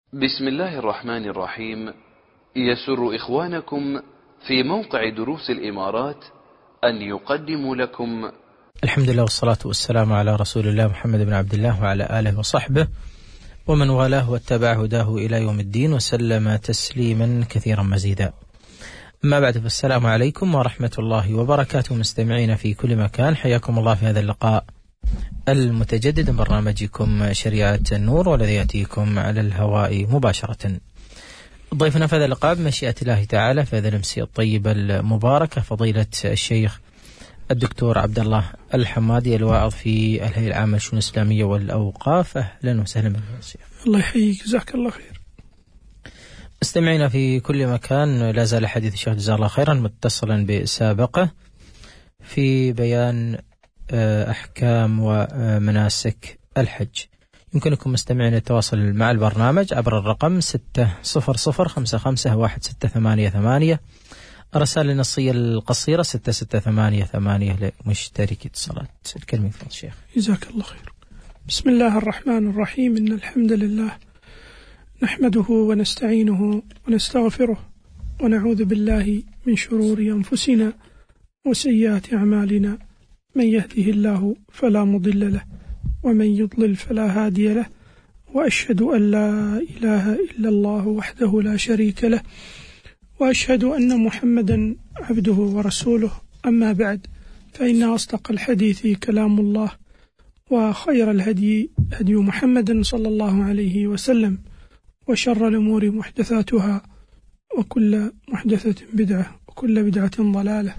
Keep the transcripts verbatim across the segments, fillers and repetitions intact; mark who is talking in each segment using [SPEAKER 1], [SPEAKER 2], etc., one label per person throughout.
[SPEAKER 1] بسم الله الرحمن الرحيم. يسر إخوانكم في موقع دروس الإمارات أن يقدموا لكم
[SPEAKER 2] الحمد لله والصلاة والسلام على رسول الله محمد بن عبد الله وعلى آله وصحبه ومن والاه واتبع هداه إلى يوم الدين وسلم تسليما كثيرا مزيدا. أما بعد، فالسلام عليكم ورحمة الله وبركاته. مستمعين في كل مكان، حياكم الله في هذا اللقاء المتجدد من برنامجكم شريعة النور، والذي يأتيكم على الهواء مباشرة. ضيفنا في هذا اللقاء بمشيئة الله تعالى في هذا الأمسية الطيبة المباركة فضيلة الشيخ الدكتور عبد الله الحمادي، الواعظ في الهيئة العامة للشؤون الإسلامية والأوقاف. أهلا وسهلا بك.
[SPEAKER 3] الله يحييك، جزاك الله خير.
[SPEAKER 2] مستمعينا في كل مكان، لا زال حديث الشيخ جزاه الله خيرا متصلا بسابقه في بيان أحكام ومناسك الحج. يمكنكم مستمعين التواصل مع البرنامج عبر الرقم ستة صفر صفر خمسة خمسة واحد ستة ثمانية ثمانية، الرسالة النصية القصيرة ستة ستة ثمانية ثمانية لمشترك اتصالات. الكلمة في الشيخ.
[SPEAKER 3] جزاك الله خير. بسم الله الرحمن الرحيم. إن الحمد لله نحمده ونستعينه ونستغفره ونعوذ بالله من شرور أنفسنا وسيئات أعمالنا، من يهده الله فلا مضل له ومن يضلل فلا هادي له، وأشهد أن لا إله إلا الله وحده لا شريك له، وأشهد أن محمدا عبده ورسوله. أما بعد، فإن أصدق الحديث كلام الله، وخير الهدي هدي محمد صلى الله عليه وسلم، وشر الأمور محدثاتها، وكل محدثة بدعة، وكل بدعة ضلالة،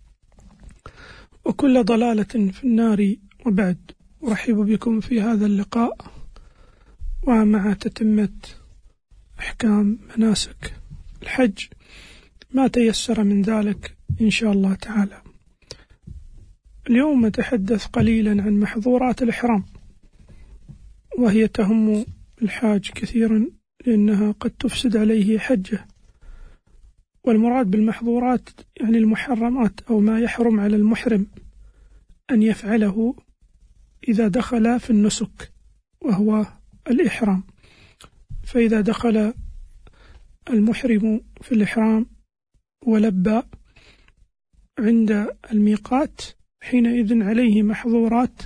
[SPEAKER 3] وكل ضلالة في النار. وبعد، أرحب بكم في هذا اللقاء ومع تتمة أحكام مناسك الحج ما تيسر من ذلك إن شاء الله تعالى. اليوم نتحدث قليلا عن محظورات الإحرام، وهي تهم الحاج كثيرا لأنها قد تفسد عليه حجه. والمراد بالمحظورات يعني المحرمات، أو ما يحرم على المحرم أن يفعله إذا دخل في النسك وهو الإحرام. فإذا دخل المحرم في الإحرام ولبى عند الميقات، حينئذ عليه محظورات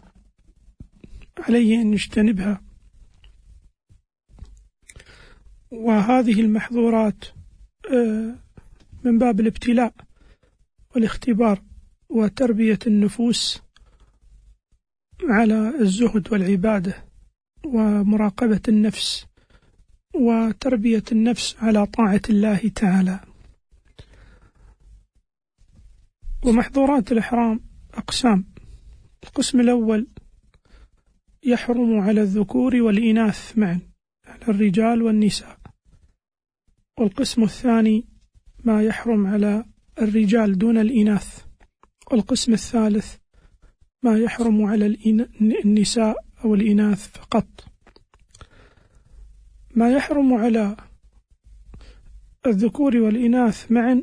[SPEAKER 3] عليه أن يجتنبها. وهذه المحظورات من باب الابتلاء والاختبار وتربية النفوس على الزهد والعبادة ومراقبة النفس وتربية النفس على طاعة الله تعالى. ومحظورات الإحرام أقسام. القسم الأول يحرم على الذكور والإناث معا، على الرجال والنساء. والقسم الثاني ما يحرم على الرجال دون الإناث. والقسم الثالث ما يحرم على النساء أو الإناث فقط. ما يحرم على الذكور والإناث معا: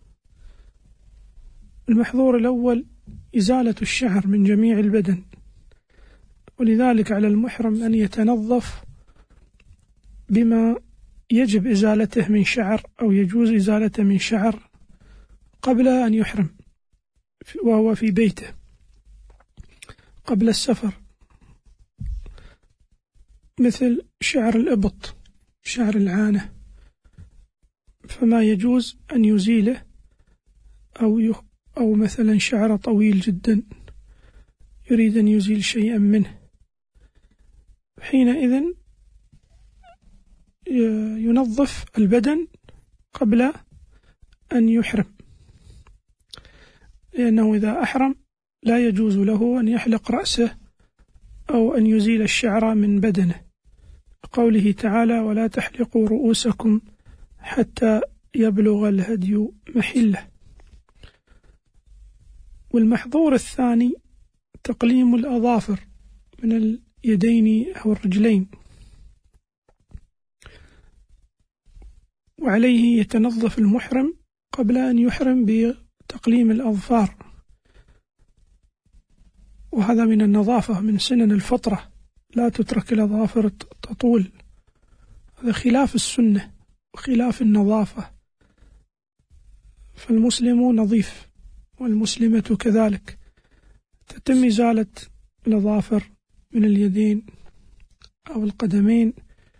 [SPEAKER 3] المحظور الأول إزالة الشعر من جميع البدن، ولذلك على المحرم أن يتنظف بما يجب إزالته من شعر أو يجوز إزالته من شعر قبل أن يحرم وهو في بيته قبل السفر، مثل شعر الإبط، شعر العانة، فما يجوز أن يزيله، أو يخ أو مثلا شعر طويل جدا يريد أن يزيل شيئا منه، حينئذ ينظف البدن قبل أن يحرم، لأنه إذا أحرم لا يجوز له أن يحلق رأسه أو أن يزيل الشعر من بدنه، قوله تعالى: ولا تحلقوا رؤوسكم حتى يبلغ الهدي محله. والمحظور الثاني تقليم الأظافر من اليدين أو الرجلين، وعليه يتنظف المحرم قبل أن يحرم بتقليم الأظفار، وهذا من النظافة، من سنن الفطرة، لا تترك الأظافر تطول هذا خلاف السنة وخلاف النظافة، فالمسلم نظيف والمسلمة كذلك، تتم إزالة الأظافر من اليدين أو القدمين.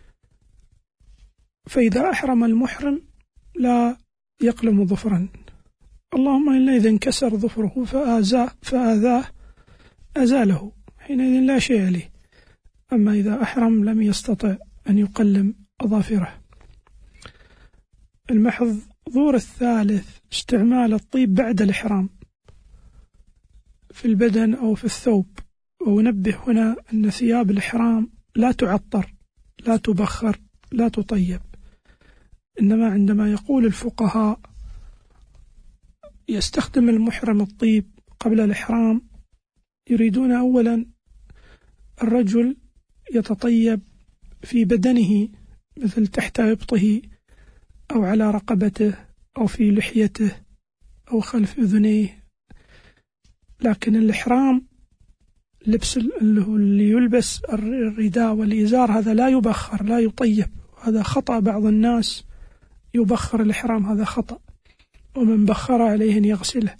[SPEAKER 3] فإذا أحرم المحرم لا يقلم ظفرا، اللهم إلا إذا انكسر ظفره فآذاه فآذاه أزاله، حينئذ لا شيء عليه. أما إذا أحرم لم يستطع أن يقلم أظافره. المحظور الثالث استعمال الطيب بعد الإحرام في البدن أو في الثوب. ونبه هنا أن ثياب الإحرام لا تعطر، لا تبخر، لا تطيب، إنما عندما يقول الفقهاء يستخدم المحرم الطيب قبل الإحرام، يريدون أولا الرجل يتطيب في بدنه، مثل تحت إبطه أو على رقبته أو في لحيته أو خلف أذنيه. لكن الإحرام لبس اللي يلبس الرداء والإزار هذا لا يبخر، لا يطيب، هذا خطأ. بعض الناس يبخر الإحرام، هذا خطأ، ومن بخر عليه أن يغسله.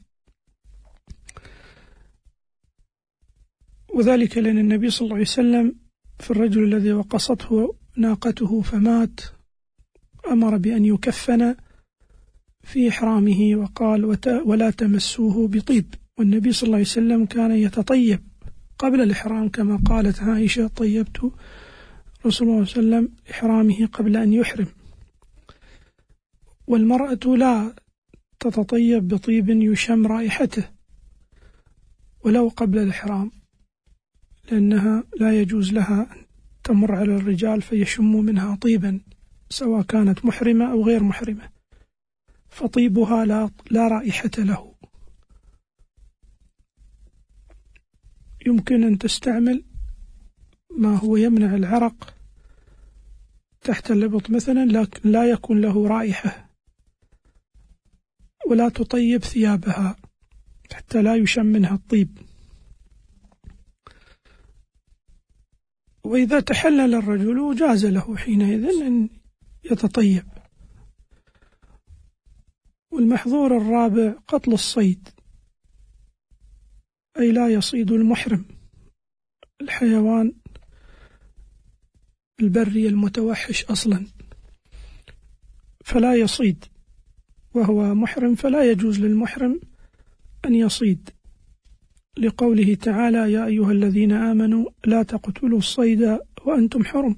[SPEAKER 3] وذلك لأن النبي صلى الله عليه وسلم في الرجل الذي وقصته ناقته فمات أمر بأن يكفن في إحرامه، وقال ولا تمسوه بطيب. والنبي صلى الله عليه وسلم كان يتطيب قبل الإحرام، كما قالت عائشة طيبت رسول الله صلى الله عليه وسلم إحرامه قبل أن يحرم. والمرأة لا تتطيب بطيب يشم رائحته ولو قبل الإحرام، لأنها لا يجوز لها أن تمر على الرجال فيشموا منها طيبا سواء كانت محرمة أو غير محرمة، فطيبها لا, لا رائحة له. يمكن أن تستعمل ما هو يمنع العرق تحت الإبط مثلا، لكن لا يكون له رائحة، ولا تطيب ثيابها حتى لا يشم منها الطيب. وإذا تحلل الرجل جاز له حينئذ أن يتطيب. والمحظور الرابع قتل الصيد، أي لا يصيد المحرم الحيوان البري المتوحش أصلا، فلا يصيد وهو محرم، فلا يجوز للمحرم أن يصيد، لقوله تعالى يا أيها الذين آمنوا لا تقتلوا الصيد وأنتم حرم،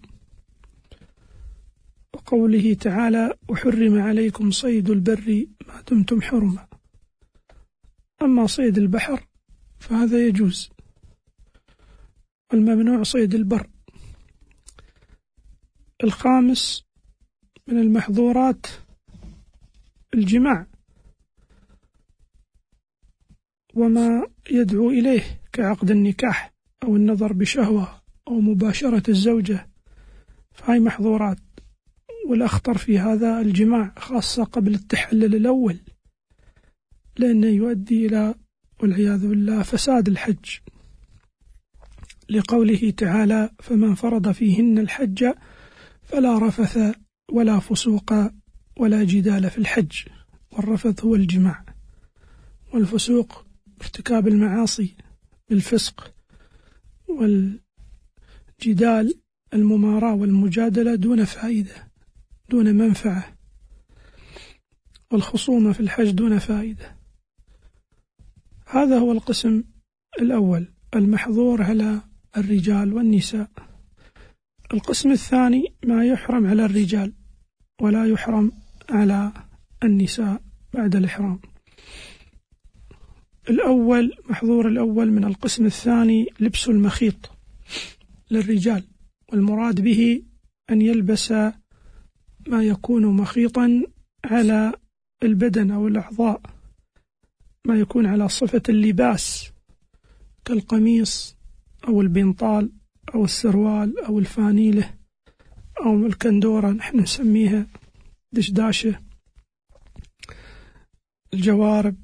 [SPEAKER 3] وقوله تعالى وحرم عليكم صيد البر ما دمتم حرما. أما صيد البحر فهذا يجوز، والممنوع صيد البر. الخامس من المحظورات الجماع وما يدعو إليه كعقد النكاح أو النظر بشهوة أو مباشرة الزوجة، فهي محظورات. والأخطر في هذا الجماع، خاصة قبل التحلل الأول، لأنه يؤدي إلى والعياذ بالله فساد الحج، لقوله تعالى فمن فرض فيهن الحج فلا رفث ولا فسوق ولا جدال في الحج. والرفث هو الجماع، والفسوق ارتكاب المعاصي بالفسق، والجدال المماراة والمجادلة دون فائدة دون منفعة، والخصومة في الحج دون فائدة. هذا هو القسم الأول المحظور على الرجال والنساء. القسم الثاني ما يحرم على الرجال ولا يحرم على النساء بعد الإحرام. الأول محظور الأول من القسم الثاني لبس المخيط للرجال، والمراد به أن يلبس ما يكون مخيطا على البدن أو الأعضاء، ما يكون على صفة اللباس كالقميص أو البنطال أو السروال أو الفانيلة أو الكندورة نحن نسميها دشداشة، الجوارب،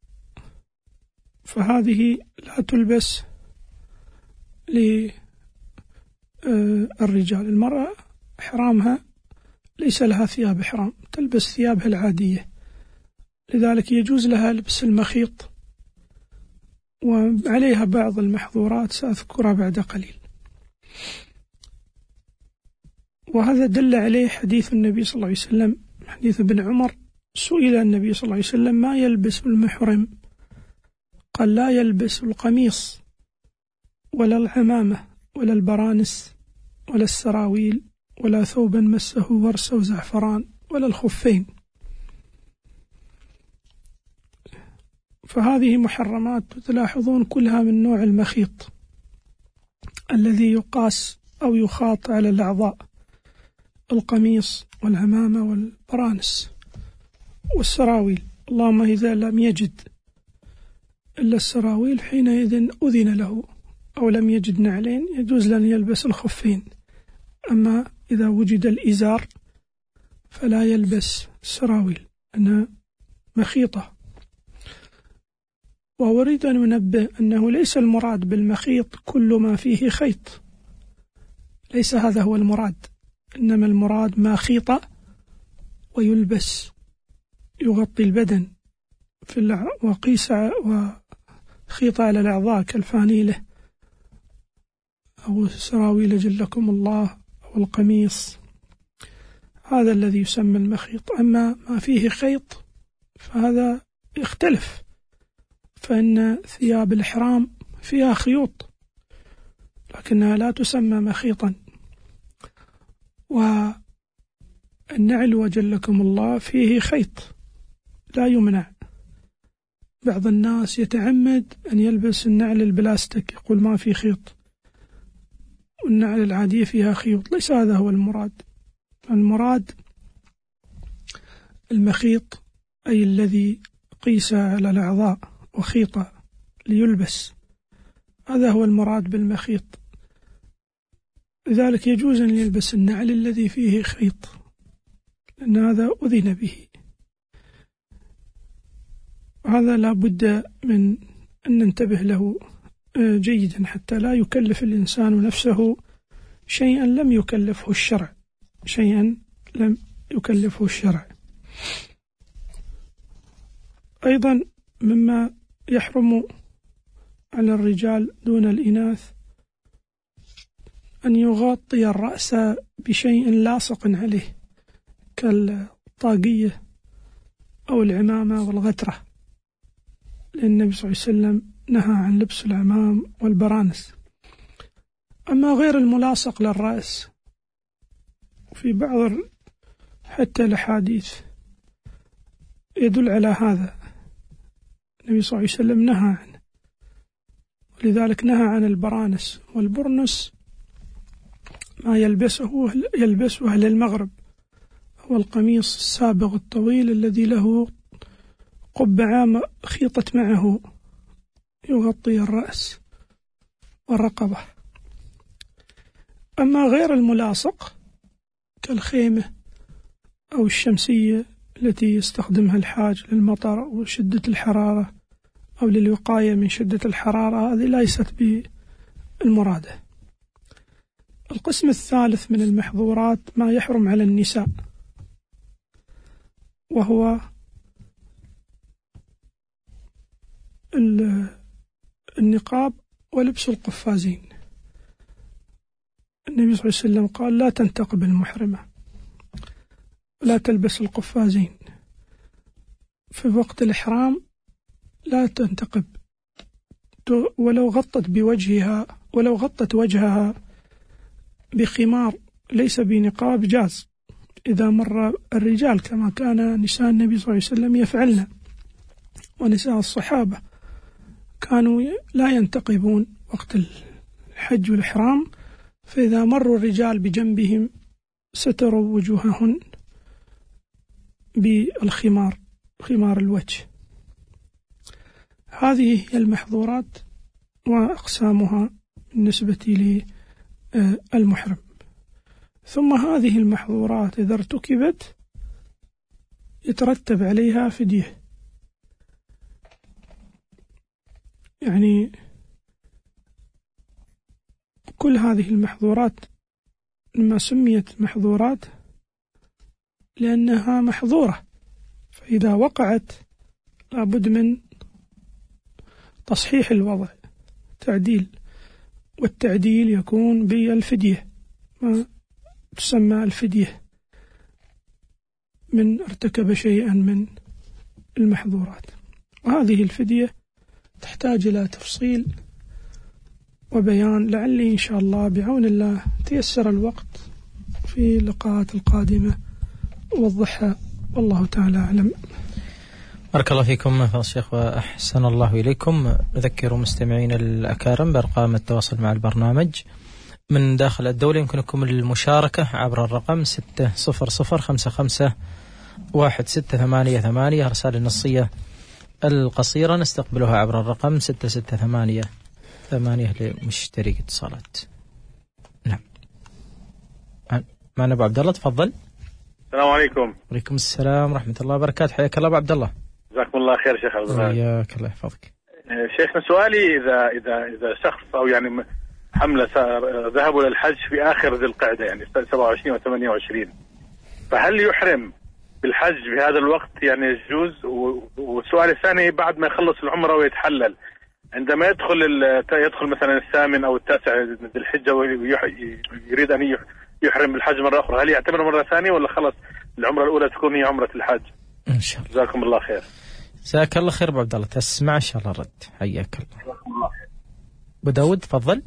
[SPEAKER 3] فهذه لا تلبس للرجال. المرأة إحرامها ليس لها ثياب إحرام، تلبس ثيابها العادية، لذلك يجوز لها لبس المخيط، وعليها بعض المحظورات سأذكرها بعد قليل. وهذا دل عليه حديث النبي صلى الله عليه وسلم، حديث ابن عمر، سئل النبي صلى الله عليه وسلم ما يلبس المحرم؟ قال لا يلبس القميص ولا العمامة ولا البرانس ولا السراويل ولا ثوبا مسه ورس وزعفران ولا الخفين. فهذه محرمات تلاحظون كلها من نوع المخيط الذي يقاس أو يخاط على الأعضاء، القميص والعمامة والبرانس والسراويل. اللهم إذا لم يجد إلا السراويل حينئذ أذن له، أو لم يجد نعلين يجوز لن يلبس الخفين. أما إذا وجد الإزار فلا يلبس السراويل أنها مخيطة. وأريد أن أنبه أنه ليس المراد بالمخيط كل ما فيه خيط، ليس هذا هو المراد، إنما المراد ما خيط ويلبس يغطي البدن في الع... وقيس وخيط على الأعضاء كالفانيلة أو السراويل جلكم الله أو القميص، هذا الذي يسمى المخيط. أما ما فيه خيط فهذا يختلف، فإن ثياب الإحرام فيها خيوط لكنها لا تسمى مخيطا، والنعل وجلكم الله فيه خيط لا يمنع. بعض الناس يتعمد أن يلبس النعل البلاستيك، يقول ما في خيط، والنعل العادية فيها خيوط. ليس هذا هو المراد، المراد المخيط أي الذي قيس على الأعضاء وخيط ليلبس، هذا هو المراد بالمخيط. لذلك يجوز أن يلبس النعل الذي فيه خيط، لأن هذا أذن به. هذا لا بد من أن ننتبه له جيدا حتى لا يكلف الإنسان نفسه شيئا لم يكلفه الشرع، شيئا لم يكلفه الشرع. أيضا مما يحرم على الرجال دون الإناث أن يغطي الرأس بشيء لاصق عليه كالطاقية أو العمامة والغترة، لأن النبي صلى الله عليه وسلم نهى عن لبس العمام والبرانس. أما غير الملاصق للرأس في بعض حتى الأحاديث يدل على هذا، النبي صلى الله عليه وسلم نهى عنه، ولذلك نهى عن البرانس. والبرنس ما يلبسه يلبسه أهل المغرب، هو القميص السابغ الطويل الذي له قبعة خيطت معه يغطي الرأس والرقبة. أما غير الملاصق كالخيمة أو الشمسية التي يستخدمها الحاج للمطر وشدة الحرارة أو للوقاية من شدة الحرارة، هذه ليست بالمرادة. القسم الثالث من المحظورات ما يحرم على النساء، وهو النقاب ولبس القفازين. النبي صلى الله عليه وسلم قال لا تنتقب المحرمة ولا تلبس القفازين في وقت الإحرام، لا تنتقب ولو غطت بوجهها، ولو غطت وجهها بخمار ليس بنقاب جاز إذا مر الرجال، كما كان نساء النبي صلى الله عليه وسلم يفعلن، ونساء الصحابة كانوا لا ينتقبون وقت الحج والإحرام، فإذا مروا الرجال بجنبهم ستروا وجوههن بالخمار، خمار الوجه. هذه هي المحظورات وأقسامها بالنسبة للمحرم. ثم هذه المحظورات إذا ارتكبت يترتب عليها فدية، يعني كل هذه المحظورات لما سميت محظورات لأنها محظورة، فإذا وقعت لابد من تصحيح الوضع، تعديل، والتعديل يكون بالفدية، ما تسمى الفدية من ارتكب شيئا من المحظورات. وهذه الفدية تحتاج إلى تفصيل وبيان، لعلي إن شاء الله بعون الله تيسر الوقت في اللقاءات القادمة ووضحها، والله تعالى أعلم.
[SPEAKER 2] بارك الله فيكم فضل الشيخ وأحسن الله إليكم. نذكر مستمعين الأكارم بأرقام التواصل مع البرنامج من داخل الدولة. يمكنكم المشاركة عبر الرقم ستة صفر صفر خمسة خمسة واحد ستة ثمانية ثمانية. رسالة النصية القصيرة نستقبلها عبر الرقم ستة ستة ثمانية ثمانية لمشترك اتصالات. نعم، معنا أبو عبد الله، تفضل.
[SPEAKER 4] السلام عليكم.
[SPEAKER 2] وعليكم السلام ورحمة الله وبركاته. حياك الله أبو عبد الله.
[SPEAKER 4] جزاكم الله خير شيخ عبد الغفار.
[SPEAKER 2] حياك الله يحفظك.
[SPEAKER 4] شيخنا سؤالي، إذا إذا إذا شخص أو يعني حملة ذهبوا للحج في آخر ذي القعدة، يعني سبعة وعشرين وثمانية وعشرين، فهل يحرم بالحج في هذا الوقت؟ يعني يجوز. والسؤال الثاني، بعد ما يخلص العمرة ويتحلل، عندما يدخل يدخل مثلا الثامن أو التاسع ذي الحجة ويريد أن يحرم بالحج مرة أخرى، هل يعتبر مرة ثانية ولا خلص العمرة الأولى تكون هي عمرة الحج؟
[SPEAKER 2] إن شاء الله.
[SPEAKER 4] جزاكم الله خير.
[SPEAKER 2] جزاك الله خير أبو عبد الله، تسمع إن شاء الله رد. حياك الله. أبو داود تفضل.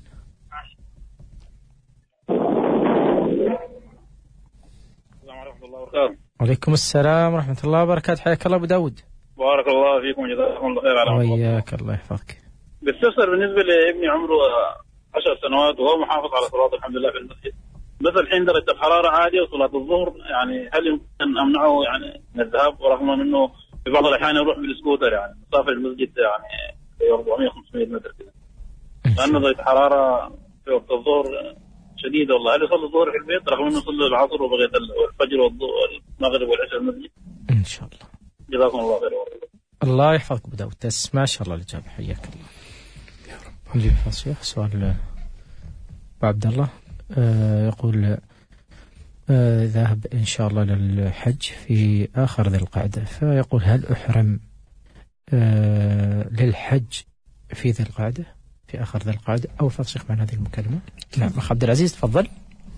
[SPEAKER 5] السلام عليكم الله وبركاته.
[SPEAKER 2] وعليكم السلام ورحمة الله وبركاته. حياك الله أبو داود.
[SPEAKER 5] بارك الله فيكم جزاكم الله خير. على
[SPEAKER 2] وياك الله يحفظك.
[SPEAKER 5] باستفسر بالنسبة لابني عمره عشر سنوات وهو محافظ على صلاة الحمد لله في المسجد، بس الحين درجة الحرارة عالية وصلاة الظهر، يعني هل يمكن أن أمنعه يعني من الذهاب، ورغم أنه في بعض الأحيان يروح بالسكوتر يعني مسافة المسجد يعني أربعمائة خمسمائة متر كذا، لأن درجة الحرارة في وقت الظهر شديدة والله. هل يصلي الظهر في البيت رغم أنه يصلي العصر وبقية الفجر والمغرب والعشاء المسجد؟
[SPEAKER 2] إن شاء الله.
[SPEAKER 5] جزاكم الله خير.
[SPEAKER 2] الله يحفظك أبو داود، تسمع إن شاء الله الإجابة. حياك الله يا رب. نجيب فصيح سؤال أبو عبد الله. آه يقول آه ذهب إن شاء الله للحج في آخر ذي القعدة، فيقول هل أحرم آه للحج في ذي القعدة في آخر ذي القعدة أو تفسخ عن هذه المكالمة؟ نعم أخ عبد العزيز تفضل.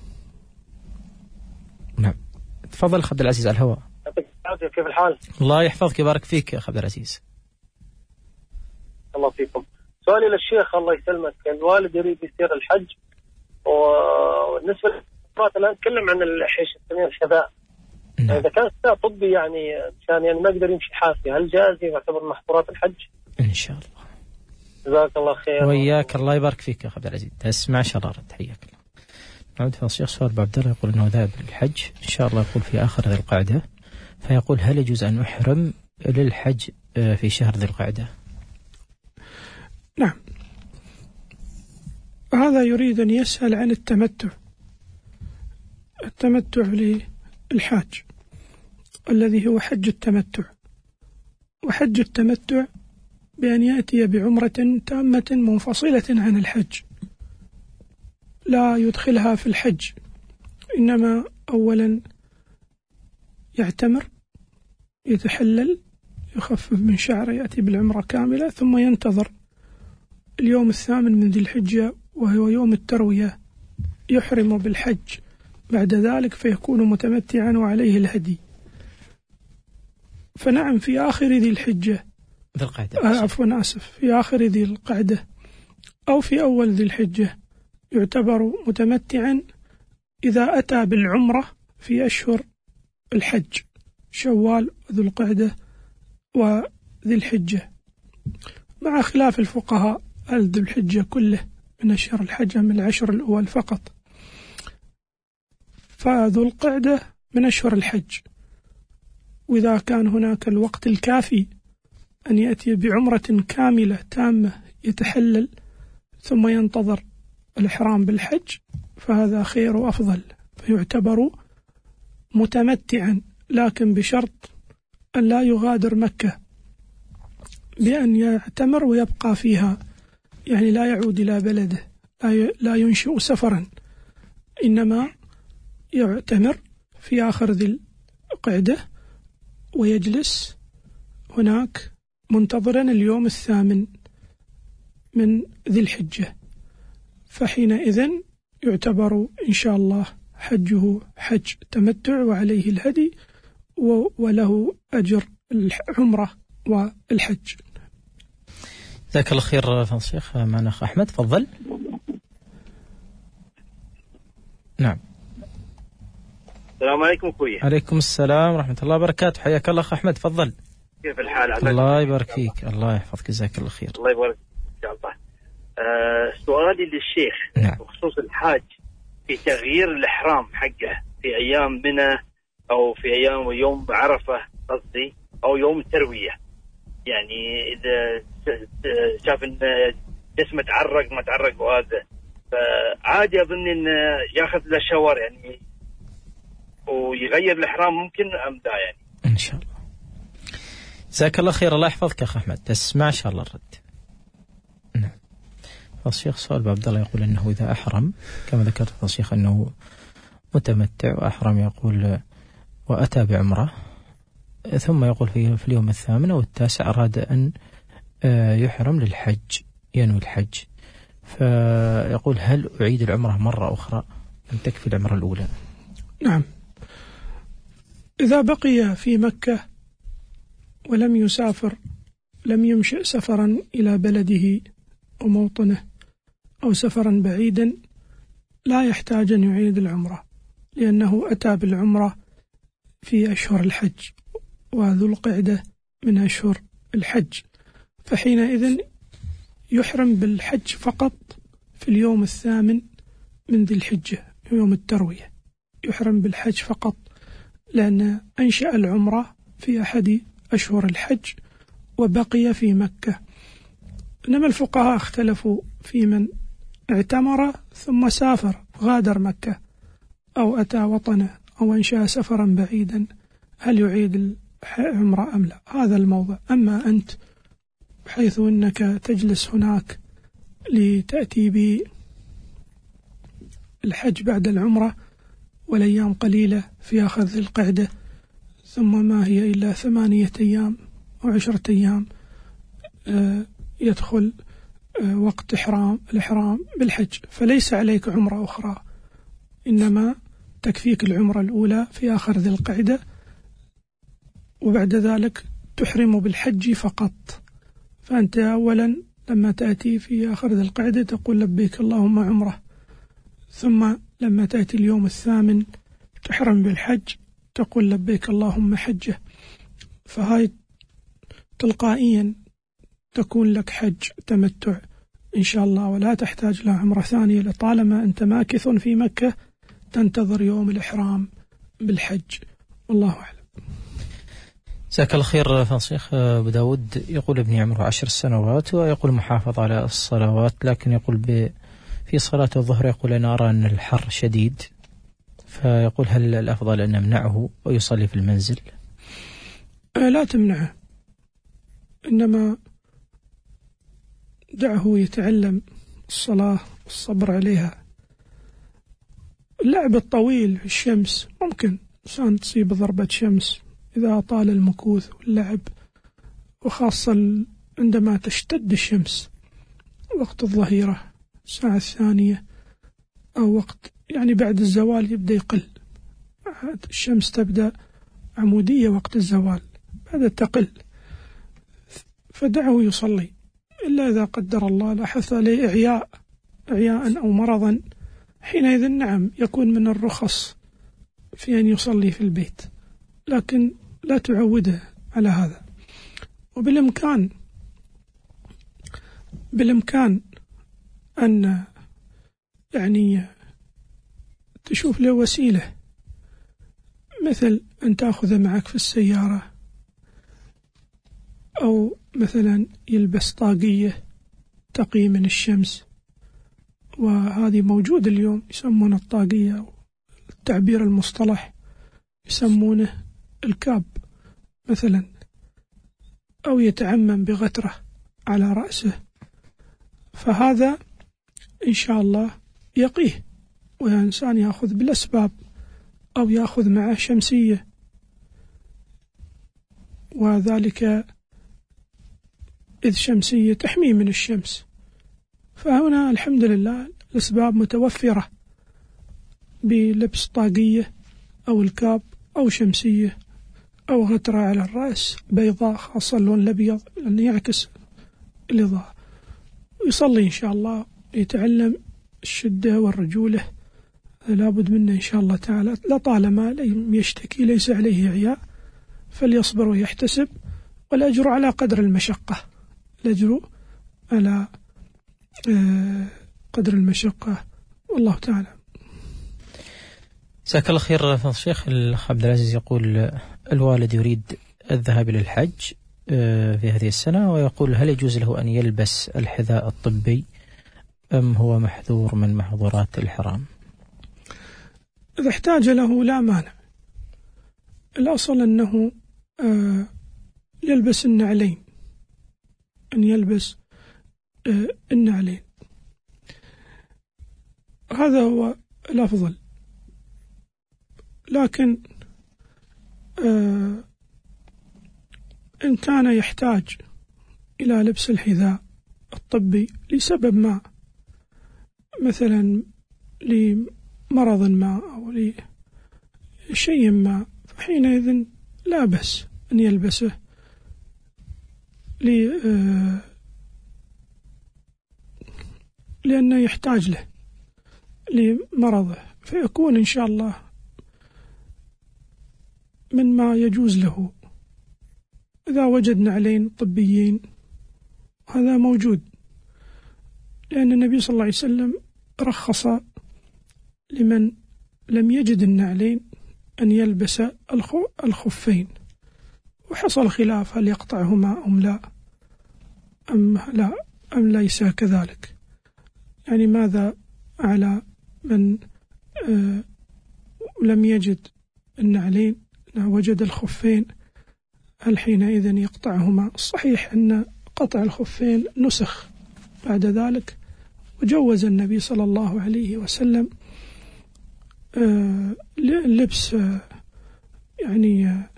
[SPEAKER 2] نعم تفضل أخ عبد العزيز على الهواء.
[SPEAKER 6] كيف الحال؟
[SPEAKER 2] الله يحفظك يبارك فيك يا أخ عبد العزيز.
[SPEAKER 6] الله فيكم. سؤالي للشيخ الله يسلمك، الوالد يريد يصير الحج، وبالنسبة للمحظورات الآن نتكلم عن الحيش السمين الشذاء.
[SPEAKER 2] نعم.
[SPEAKER 6] إذا كان شذاء طبي يعني عشان يعني ما يقدر يمشي حافي، هل جاز يعتبر محظورات الحج؟
[SPEAKER 2] إن شاء الله.
[SPEAKER 6] جزاك الله خير.
[SPEAKER 2] وياك الله يبارك فيك يا أخ عبد العزيز، تسمع شرارة. حياك الله. نعود في الشيخ سؤال أبو عبد الله يقول إنه ذهب للحج إن شاء الله، يقول في آخر ذي القعدة، فيقول هل يجوز أن أحرم للحج في شهر ذي القعدة؟
[SPEAKER 3] نعم، هذا يريد أن يسأل عن التمتع التمتع للحاج الذي هو حج التمتع. وحج التمتع بأن يأتي بعمرة تامة منفصلة عن الحج، لا يدخلها في الحج، إنما أولا يعتمر، يتحلل، يخفف من شعره، يأتي بالعمرة كاملة، ثم ينتظر اليوم الثامن من ذي الحجة وهو يوم التروية، يحرم بالحج بعد ذلك، فيكون متمتعا وعليه الهدي. فنعم في آخر ذي الحجة
[SPEAKER 2] ذي القعدة
[SPEAKER 3] آه عفوا آسف في آخر ذي القعدة أو في أول ذي الحجة يعتبر متمتعا إذا أتى بالعمرة في أشهر الحج، شوال ذو القعدة وذي الحجة، مع خلاف الفقهاء هل ذو الحجة كله من أشهر الحج من العشر الأول فقط. فذو القعدة من أشهر الحج، وإذا كان هناك الوقت الكافي أن يأتي بعمرة كاملة تامة يتحلل ثم ينتظر الإحرام بالحج فهذا خير وأفضل، فيعتبر متمتعا، لكن بشرط أن لا يغادر مكة، بأن يعتمر ويبقى فيها، يعني لا يعود إلى بلده، لا ينشئ سفرا، إنما يعتمر في آخر ذي القعدة ويجلس هناك منتظرا اليوم الثامن من ذي الحجة، فحينئذ يعتبر إن شاء الله حجه حج تمتع وعليه الهدي وله أجر العمرة والحج.
[SPEAKER 2] جزاك الله خير فضل الشيخ. معنا أخ أحمد، تفضل. نعم.
[SPEAKER 7] السلام عليكم أخوي.
[SPEAKER 2] عليكم السلام ورحمة الله وبركاته، حياك الله أخ أحمد، تفضل.
[SPEAKER 7] كيف الحال؟
[SPEAKER 2] الله يبارك فيك، الله يحفظك، جزاك الله خير.
[SPEAKER 7] الله يبارك إن شاء الله. أه سؤالي للشيخ
[SPEAKER 2] نعم.
[SPEAKER 7] بخصوص الحاج في تغيير الإحرام حقه في أيام منى أو في أيام يوم عرفة قصدي أو يوم التروية، يعني إذا شاف إن جسمه تعرق ما تعرق وهذا، فعادي أظن إن ياخذ له شاور يعني ويغير الإحرام ممكن أم لا يعني؟
[SPEAKER 2] إن شاء الله. جزاك الله خير، الله يحفظك أخ أحمد، تسمع إن شاء الله الرد. نعم. الشيخ سؤال عبد الله يقول أنه إذا أحرم كما ذكرت الشيخ أنه متمتع وأحرم، يقول وأتى بعمرة ثم يقول في, في اليوم الثامن أو التاسع أراد أن يحرم للحج، ينوي الحج، فيقول هل أعيد العمرة مرة أخرى أم تكفي العمرة الأولى؟
[SPEAKER 3] نعم. إذا بقي في مكة ولم يسافر، لم يمشئ سفرا إلى بلده أو موطنه أو سفرا بعيدا، لا يحتاج أن يعيد العمرة، لأنه أتى بالعمرة في أشهر الحج، وذو القعدة من أشهر الحج، فحينئذ يحرم بالحج فقط في اليوم الثامن من ذي الحجة يوم التروية، يحرم بالحج فقط لأن أنشأ العمرة في أحد أشهر الحج وبقي في مكة. إنما الفقهاء اختلفوا في من اعتمر ثم سافر غادر مكة أو أتى وطنه أو أنشأ سفرا بعيدا، هل يعيد العمرة أم لا؟ هذا الموضع. أما أنت بحيث أنك تجلس هناك لتأتي بالحج بعد العمرة والأيام قليلة في آخر القعدة، ثم ما هي إلا ثمانية أيام أو عشرة أيام يدخل وقت إحرام الإحرام بالحج، فليس عليك عمرة أخرى، إنما تكفيك العمرة الأولى في آخر ذي القعدة، وبعد ذلك تحرم بالحج فقط. فأنت أولا لما تأتي في آخر ذي القعدة تقول لبيك اللهم عمرة، ثم لما تأتي اليوم الثامن تحرم بالحج تقول لبيك اللهم حجة، فهاي تلقائيا تكون لك حج تمتع إن شاء الله، ولا تحتاج إلى عمرة ثانية لطالما أنت ماكث في مكة تنتظر يوم الإحرام بالحج، والله أعلم.
[SPEAKER 2] جزاك الله خير فضل الشيخ. أبو داود يقول ابني عمره عشر سنوات ويقول محافظ على الصلوات، لكن يقول ب في صلاة الظهر يقول أنا أرى أن الحر شديد، فيقول هل الأفضل أن نمنعه ويصلي في المنزل؟
[SPEAKER 3] لا تمنعه، إنما دعه يتعلم الصلاة والصبر عليها. اللعب الطويل في الشمس ممكن إنسان تصيب ضربة شمس إذا طال المكوث واللعب، وخاصة عندما تشتد الشمس وقت الظهيرة الساعة الثانية أو وقت يعني بعد الزوال يبدأ يقل، الشمس تبدأ عمودية وقت الزوال بعد تقل، فدعه يصلي، إلا إذا قدر الله لاحظ عليه إعياء إعياء أو مرضا، حينئذ نعم يكون من الرخص في أن يصلي في البيت، لكن لا تعوده على هذا. وبالإمكان بالإمكان أن يعني تشوف له وسيلة، مثل أن تأخذ معك في السيارة، أو مثلا يلبس طاقية تقي من الشمس، وهذه موجود اليوم يسمونه الطاقية، التعبير المصطلح يسمونه الكاب مثلا، أو يتعمم بغترة على رأسه، فهذا إن شاء الله يقيه، والإنسان يأخذ بالأسباب، أو يأخذ معه شمسية وذلك إذ شمسية تحميه من الشمس. فهنا الحمد لله الأسباب متوفرة بلبس طاقية أو الكاب أو شمسية أو غترة على الرأس بيضاء، خاصة اللون الأبيض لأنه يعكس الإضاءة. ويصلي إن شاء الله، يتعلم الشدة والرجولة لابد منه إن شاء الله تعالى، لطالما لم يشتكي ليس عليه عياء، فليصبر ويحتسب، والأجر على قدر المشقة، الأجر على قدر المشقة، والله تعالى.
[SPEAKER 2] جزاك الله خير فضل الشيخ. الأخ عبد العزيز يقول الوالد يريد الذهاب إلى الحج في هذه السنة، ويقول هل يجوز له أن يلبس الحذاء الطبي أم هو محذور من محظورات الحرام؟
[SPEAKER 3] إذا احتاج له لا مانع، الأصل أنه يلبس النعلين، أن يلبس النعلين، هذا هو الأفضل. لكن إن كان يحتاج إلى لبس الحذاء الطبي لسبب ما، مثلا لمرض ما أو لشيء ما، فحينئذ لا بأس أن يلبسه لأنه يحتاج له لمرضه، فيكون إن شاء الله من ما يجوز له. إذا وجد نعلين طبيين هذا موجود، لأن النبي صلى الله عليه وسلم رخص لمن لم يجد النعلين أن يلبس الخفين، وحصل خلاف هل يقطعهما أم لا أم لا أم ليس كذلك، يعني ماذا على من آه لم يجد النعلين وجد الخفين، هل حينئذ يقطعهما؟ الصحيح أن قطع الخفين نسخ بعد ذلك، وجوز النبي صلى الله عليه وسلم آه لبس آه يعني آه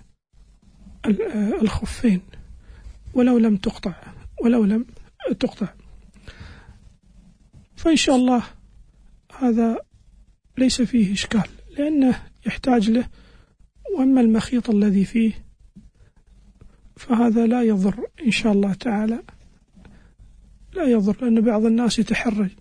[SPEAKER 3] الخفين ولو لم تقطع ولو لم تقطع فإن شاء الله هذا ليس فيه إشكال، لأنه يحتاج له. وأما المخيط الذي فيه فهذا لا يضر إن شاء الله تعالى، لا يضر، لأن بعض الناس يتحرج،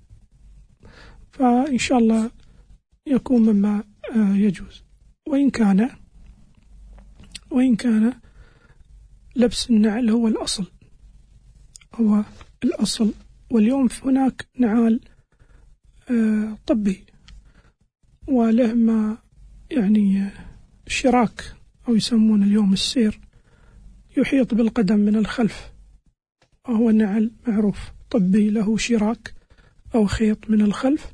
[SPEAKER 3] فإن شاء الله يكون مما يجوز. وإن كان وإن كان لبس النعل هو الأصل، هو الأصل. واليوم هناك نعال طبي وله ما يعني شراك أو يسمون اليوم السير، يحيط بالقدم من الخلف، وهو نعل معروف طبي له شراك أو خيط من الخلف،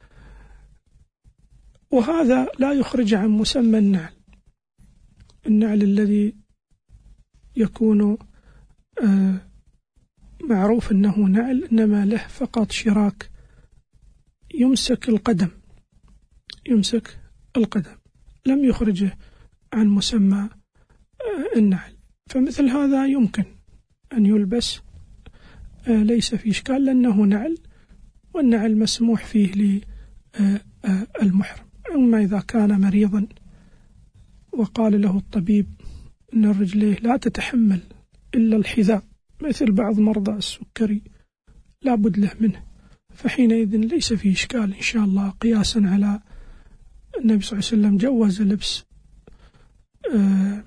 [SPEAKER 3] وهذا لا يخرج عن مسمى النعل. النعل الذي يكون آه معروف أنه نعل، إنما له فقط شراك يمسك القدم يمسك القدم لم يخرجه عن مسمى آه النعل. فمثل هذا يمكن أن يلبس آه ليس في إشكال، لأنه نعل، والنعل مسموح فيه للمحرم. أما إذا كان مريضا وقال له الطبيب أن الرجليه لا تتحمل إلا الحذاء، مثل بعض مرضى السكري لا بد له منه، فحينئذ ليس فيه إشكال إن شاء الله، قياسا على النبي صلى الله عليه وسلم جوز لبس آه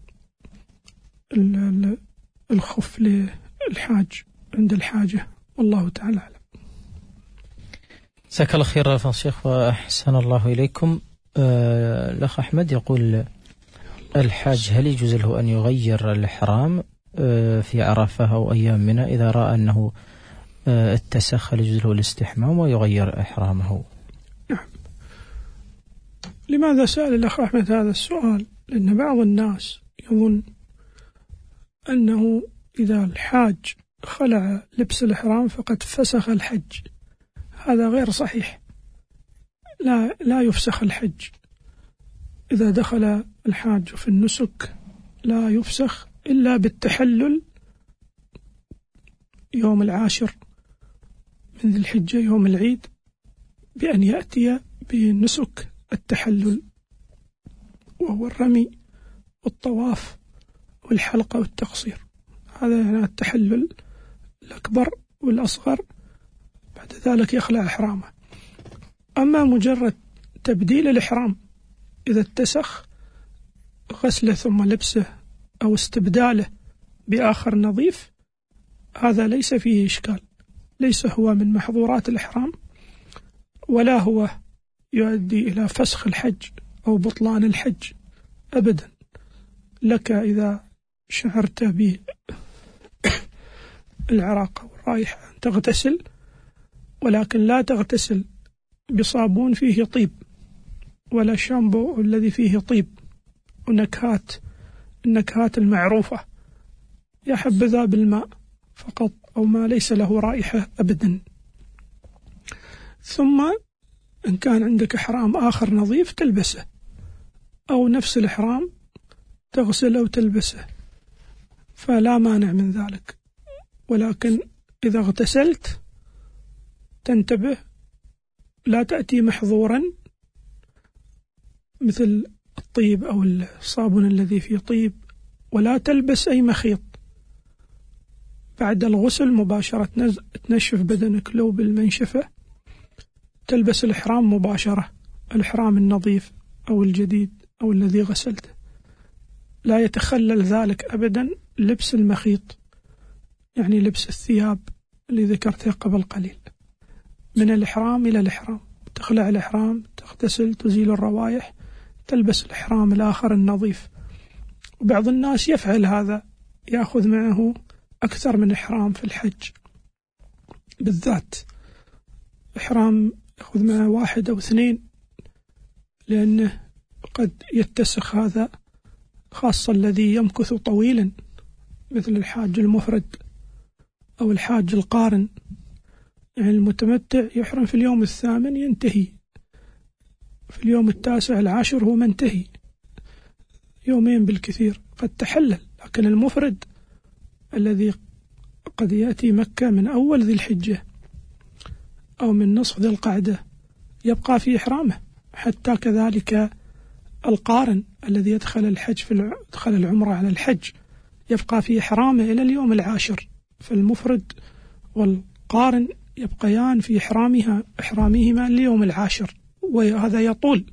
[SPEAKER 3] الخف للحاج عند الحاجة، والله تعالى أعلم.
[SPEAKER 2] جزاك الله خير فضل الشيخ وأحسن الله إليكم. آه الأخ أحمد يقول الحاج هل يجوز له أن يغير الإحرام آه في عرفة أو أيام منى إذا رأى أنه آه اتسخ، هل يجوز له الاستحمام ويغير إحرامه؟
[SPEAKER 3] نعم. لماذا سأل الأخ أحمد هذا السؤال؟ لأن بعض الناس يظن أنه إذا الحاج خلع لبس الإحرام فقد فسخ الحج. هذا غير صحيح، لا لا يفسخ الحج. إذا دخل الحاج في النسك لا يفسخ إلا بالتحلل يوم العاشر من ذي الحجة يوم العيد، بأن يأتي بنسك التحلل، وهو الرمي والطواف والحلقة والتقصير. هذا يعني التحلل الأكبر والأصغر، بعد ذلك يخلع إحرامه. أما مجرد تبديل الإحرام إذا اتسخ، غسله ثم لبسه أو استبداله بآخر نظيف، هذا ليس فيه إشكال، ليس هو من محظورات الإحرام، ولا هو يؤدي إلى فسخ الحج أو بطلان الحج أبدا. لك إذا شعرت بالعراقة والرائحة أن تغتسل، ولكن لا تغتسل بصابون فيه طيب، ولا شامبو الذي فيه طيب ونكهات النكهات المعروفة، يا حبذا بالماء فقط أو ما ليس له رائحة أبدا. ثم إن كان عندك إحرام آخر نظيف تلبسه، أو نفس الإحرام تغسله وتلبسه، فلا مانع من ذلك. ولكن إذا اغتسلت تنتبه، لا تأتي محظورا مثل الطيب أو الصابون الذي فيه طيب، ولا تلبس أي مخيط. بعد الغسل مباشرة تنشف بدنك لو بالمنشفة، تلبس الإحرام مباشرة، الإحرام النظيف أو الجديد أو الذي غسلته، لا يتخلل ذلك أبدا لبس المخيط، يعني لبس الثياب اللي ذكرتها قبل قليل، من الإحرام إلى الإحرام، تخلع الإحرام، تغتسل، تزيل الروائح، تلبس الإحرام الآخر النظيف. وبعض الناس يفعل هذا، يأخذ معه أكثر من إحرام في الحج، بالذات إحرام يأخذ معه واحد أو اثنين، لأنه قد يتسخ هذا، خاصة الذي يمكث طويلا مثل الحاج المفرد أو الحاج القارن. يعني المتمتع يحرم في اليوم الثامن ينتهي في اليوم التاسع العاشر هو منتهي، يومين بالكثير قد تحلل. لكن المفرد الذي قد يأتي مكة من أول ذي الحجة أو من نصف ذي القعدة يبقى في إحرامه، حتى كذلك القارن الذي يدخل الحج في يدخل العمرة على الحج يبقى في إحرامه إلى اليوم العاشر. فالمفرد والقارن يبقيان في إحرامها إحرامهما اليوم العاشر، وهذا يطول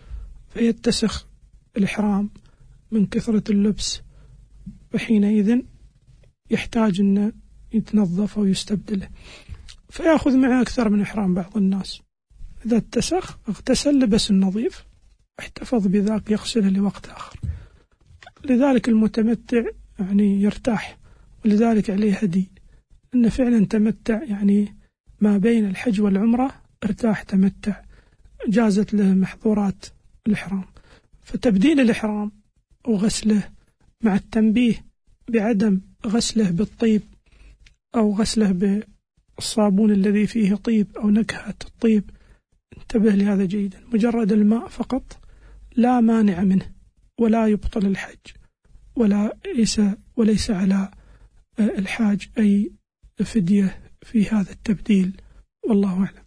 [SPEAKER 3] فيتسخ الإحرام من كثرة اللبس، وحينئذ يحتاج أن يتنظف أو يستبدله، فيأخذ معه أكثر من إحرام. بعض الناس إذا اتسخ اغتسل لبس النظيف، احتفظ بذاك يغسله لوقت آخر. لذلك المتمتع يعني يرتاح، ولذلك عليه هدي، أن فعلا تمتع، يعني ما بين الحج والعمرة ارتاح تمتع، جازت له محظورات الإحرام. فتبديل الإحرام وغسله مع التنبيه بعدم غسله بالطيب أو غسله بالصابون الذي فيه طيب أو نكهة الطيب، انتبه لهذا جيدا. مجرد الماء فقط لا مانع منه، ولا يبطل الحج، ولا ليس وليس على الحاج أي فدية في هذا التبديل، والله أعلم.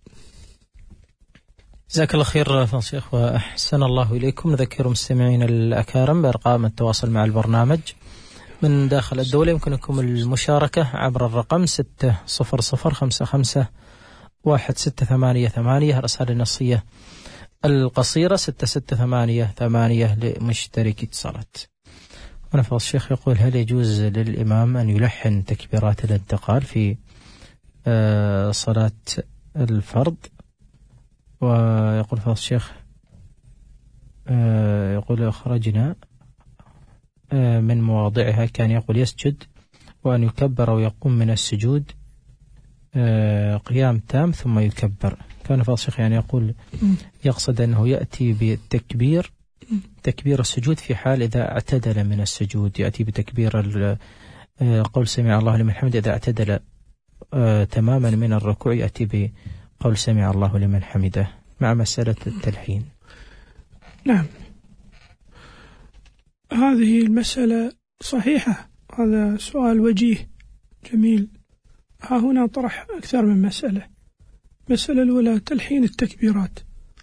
[SPEAKER 2] جزاك الله خير فضل الشيخ وأحسن الله إليكم. نذكر مستمعين الأكارم بأرقام التواصل مع البرنامج من داخل الدولة، يمكنكم المشاركة عبر الرقم ستة صفر صفر خمسة خمسة واحد ستة ثمانية ثمانية، الرسالة النصية القصيرة ستة ستة ثمانية ثمانية لمشترك اتصالات. هنا فضل الشيخ يقول: هل يجوز للإمام أن يلحن تكبيرات الانتقال في صلاة الفرض؟ ويقول فضل الشيخ يقول: خرجنا من مواضعها، كان يقول يسجد وأن يكبر ويقوم من السجود قيام تام ثم يكبر. كان فضل الشيخ يعني يقول يقصد أنه يأتي بالتكبير تكبير السجود في حال إذا اعتدل من السجود، يأتي بتكبير قول سمع الله لمن حمده إذا اعتدل تماما من الركوع، يأتي بقول سمع الله لمن حمده مع مسألة التلحين.
[SPEAKER 3] نعم، هذه المسألة صحيحة هذا سؤال وجيه جميل. ها هنا طرح أكثر من مسألة. مسألة الأولى تلحين التكبيرات،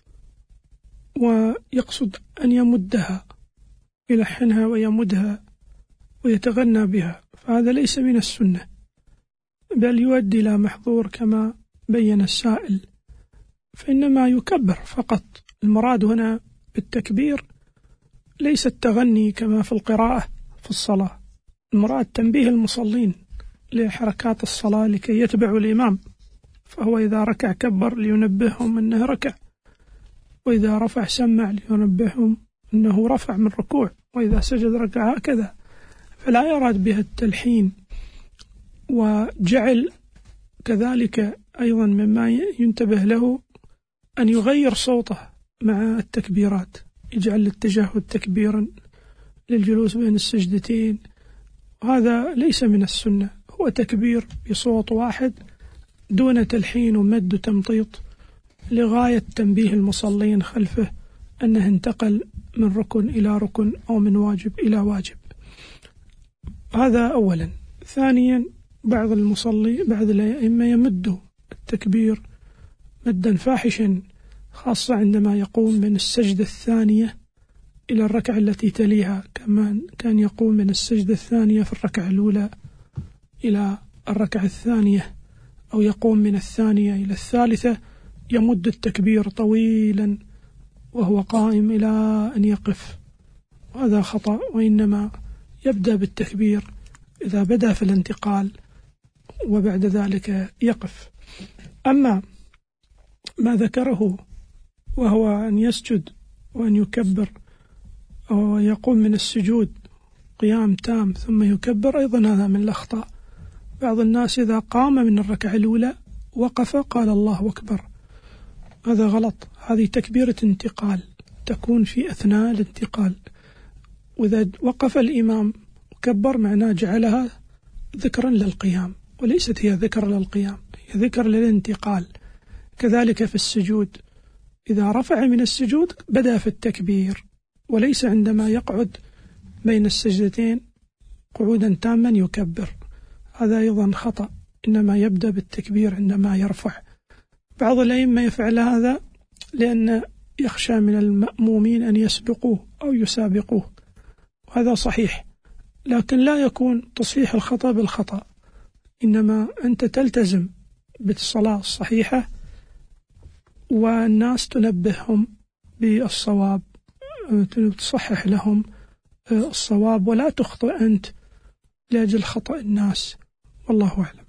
[SPEAKER 3] ويقصد أن يمدها، يلحنها ويمدها ويتغنى بها، فهذا ليس من السنة، بل يؤدي إلى محظور كما بين السائل. فإنما يكبر فقط. المراد هنا بالتكبير ليس التغني كما في القراءة في الصلاة، المراد تنبيه المصلين لحركات الصلاة لكي يتبعوا الإمام، فهو إذا ركع كبر لينبههم أنه ركع، وإذا رفع سمع لينبههم أنه رفع من ركوع، وإذا سجد ركع هكذا. فلا يراد بها التلحين. وجعل كذلك أيضا مما ينتبه له أن يغير صوته مع التكبيرات، يجعل للتشهد تكبيرا، للجلوس بين السجدتين، هذا ليس من السنة، هو تكبير بصوت واحد دون تلحين ومد وتمطيط، لغاية تنبيه المصلين خلفه أنه انتقل من ركن إلى ركن أو من واجب إلى واجب. هذا أولا. ثانيا، بعض المصلي بعض الأئمة يمد التكبير مدا فاحشا، خاصة عندما يقوم من السجدة الثانية إلى الركعة التي تليها، كما كان يقوم من السجدة الثانية في الركعة الأولى إلى الركعة الثانية، أو يقوم من الثانية إلى الثالثة، يمد التكبير طويلا وهو قائم إلى أن يقف. هذا خطأ، وإنما يبدأ بالتكبير إذا بدأ في الانتقال، وبعد ذلك يقف. أما ما ذكره وهو أن يسجد وأن يكبر أو يقوم من السجود قيام تام ثم يكبر، أيضا هذا من الأخطاء. بعض الناس إذا قام من الركعة الأولى وقف قال الله أكبر، هذا غلط. هذه تكبيرة انتقال تكون في أثناء الانتقال، وإذا وقف الإمام وكبر معناه جعلها ذكرا للقيام، وليست هي ذكر للقيام، هي ذكر للانتقال. كذلك في السجود، إذا رفع من السجود بدأ في التكبير، وليس عندما يقعد بين السجدتين قعودا تاما يكبر، هذا أيضا خطأ، إنما يبدأ بالتكبير عندما يرفع. بعض الأئمة يفعل هذا لأن يخشى من المأمومين أن يسبقوه أو يسابقوه، وهذا صحيح، لكن لا يكون تصحيح الخطأ بالخطأ، إنما أنت تلتزم بالصلاة الصحيحة والناس تنبههم بالصواب، تصحح لهم الصواب، ولا تخطئ أنت لأجل خطأ الناس، والله أعلم.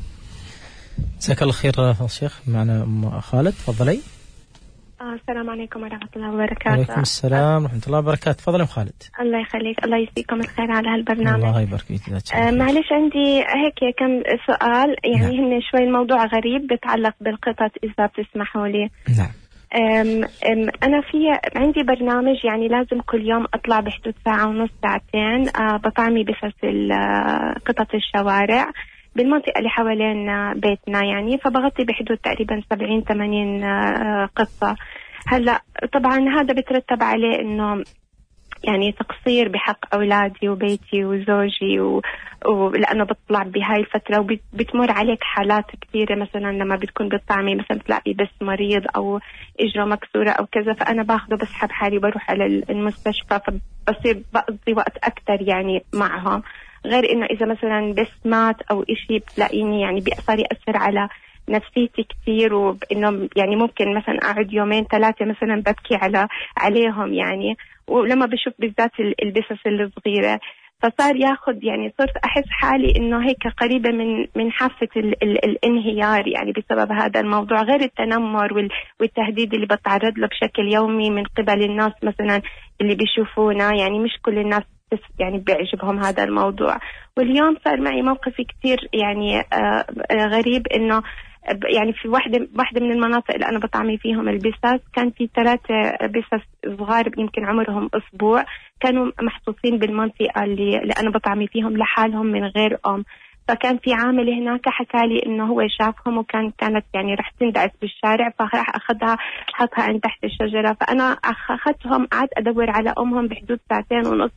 [SPEAKER 2] جزاك الله خير الشيخ. معنا أم خالد، تفضلي.
[SPEAKER 8] السلام عليكم ورحمة الله وبركاته.
[SPEAKER 2] وعليكم السلام ورحمة الله وبركاته. تفضل أم خالد.
[SPEAKER 8] الله يخليك، الله يسيكم الخير على هالبرنامج.
[SPEAKER 2] الله يبارك فيك.
[SPEAKER 8] آه معلش عندي هيك كم سؤال، يعني نعم. هن شوي الموضوع غريب بيتعلق بالقطط إذا بتسمحوا لي.
[SPEAKER 2] نعم.
[SPEAKER 8] أم أم أنا في عندي برنامج، يعني لازم كل يوم أطلع بحدود ساعة ونص ساعتين أه بطعمي بسس قطط الشوارع بالمنطقة اللي حوالين بيتنا، يعني فبغطي بحدود تقريبا سبعين ثمانين قطة. هلا طبعا هذا بترتب عليه إنه يعني تقصير بحق أولادي وبيتي وزوجي و... ولأنه بطلع بهاي الفترة وبتمر عليك حالات كثيرة، مثلا لما بتكون بالطعمي مثلا تلاقي بس مريض أو إجره مكسورة أو كذا، فأنا باخده بسحب حالي وبروح على المستشفى، فبصير بقضي وقت أكتر يعني معهم. غير إنه إذا مثلا بس مات أو إشي بتلاقيني يعني صار يأثر على نفسيتي كتير، وإنه يعني ممكن مثلا أقعد يومين ثلاثة مثلا ببكي على عليهم يعني، ولما بشوف بالذات البسس الصغيرة فصار ياخد يعني صرت أحس حالي إنه هيك قريبة من من حافة ال ال الانهيار يعني بسبب هذا الموضوع، غير التنمر وال والتهديد اللي بتعرض له بشكل يومي من قبل الناس مثلا اللي بيشوفونا، يعني مش كل الناس يعني بيعجبهم هذا الموضوع. واليوم صار معي موقف كتير يعني آه غريب، إنه يعني في واحدة واحدة من المناطق اللي أنا بطعمي فيهم البساس كان في ثلاثة بساس صغار يمكن عمرهم أسبوع، كانوا محطوطين بالمنطقة اللي, اللي أنا بطعمي فيهم لحالهم من غير أم. فكان في عامل هناك حكى لي إنه هو شافهم، وكان كانت يعني رح تندعس بالشارع، فراح أخذها حطها عند تحت الشجرة. فأنا أخذتهم قعدت أدور على أمهم بحدود ساعتين ونص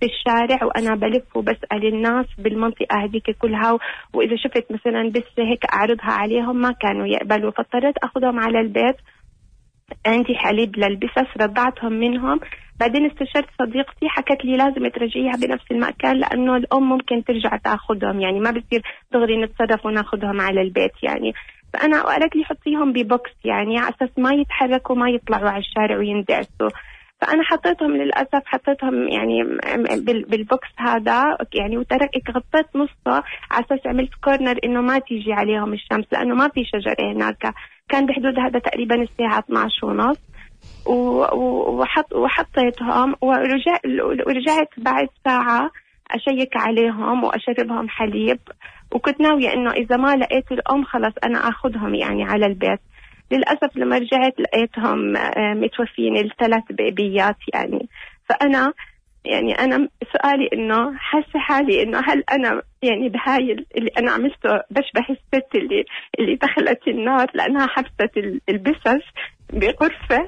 [SPEAKER 8] في الشارع وأنا بلف وبسأل الناس بالمنطقة هذيك كلها، وإذا شفت مثلا بس هيك أعرضها عليهم ما كانوا يقبلوا، فاضطريت أخذهم على البيت. عندي حليب للبسس رضعتهم منهم. بعدين استشرت صديقتي حكت لي لازم ترجعيها بنفس المكان لأنه الأم ممكن ترجع تأخذهم، يعني ما بصير دغري نتصرف وناخذهم على البيت يعني. فأنا قالت لي حطيهم ببوكس يعني على أساس ما يتحركوا ما يطلعوا على الشارع ويندعسوا. فأنا حطيتهم للأسف حطيتهم يعني بالبوكس هذا يعني، وترك غطيت نصه على أساس عملت كورنر إنه ما تيجي عليهم الشمس لأنه ما في شجرة هناك. كان بحدود هذا تقريبا الساعة اثني عشر ونص، وحط وحطيتهم ورجع ورجعت بعد ساعة أشيك عليهم وأشربهم حليب، وكنت ناوية إنه إذا ما لقيت الأم خلاص أنا أخذهم يعني على البيت. للأسف لما رجعت لقيتهم متوفين الثلاث بيبيات يعني. فأنا يعني أنا سؤالي إنه حاسة حالي إنه هل أنا يعني بهاي اللي أنا عملته بشبه الست اللي اللي دخلت النار لأنها حبست البسس بغرفة،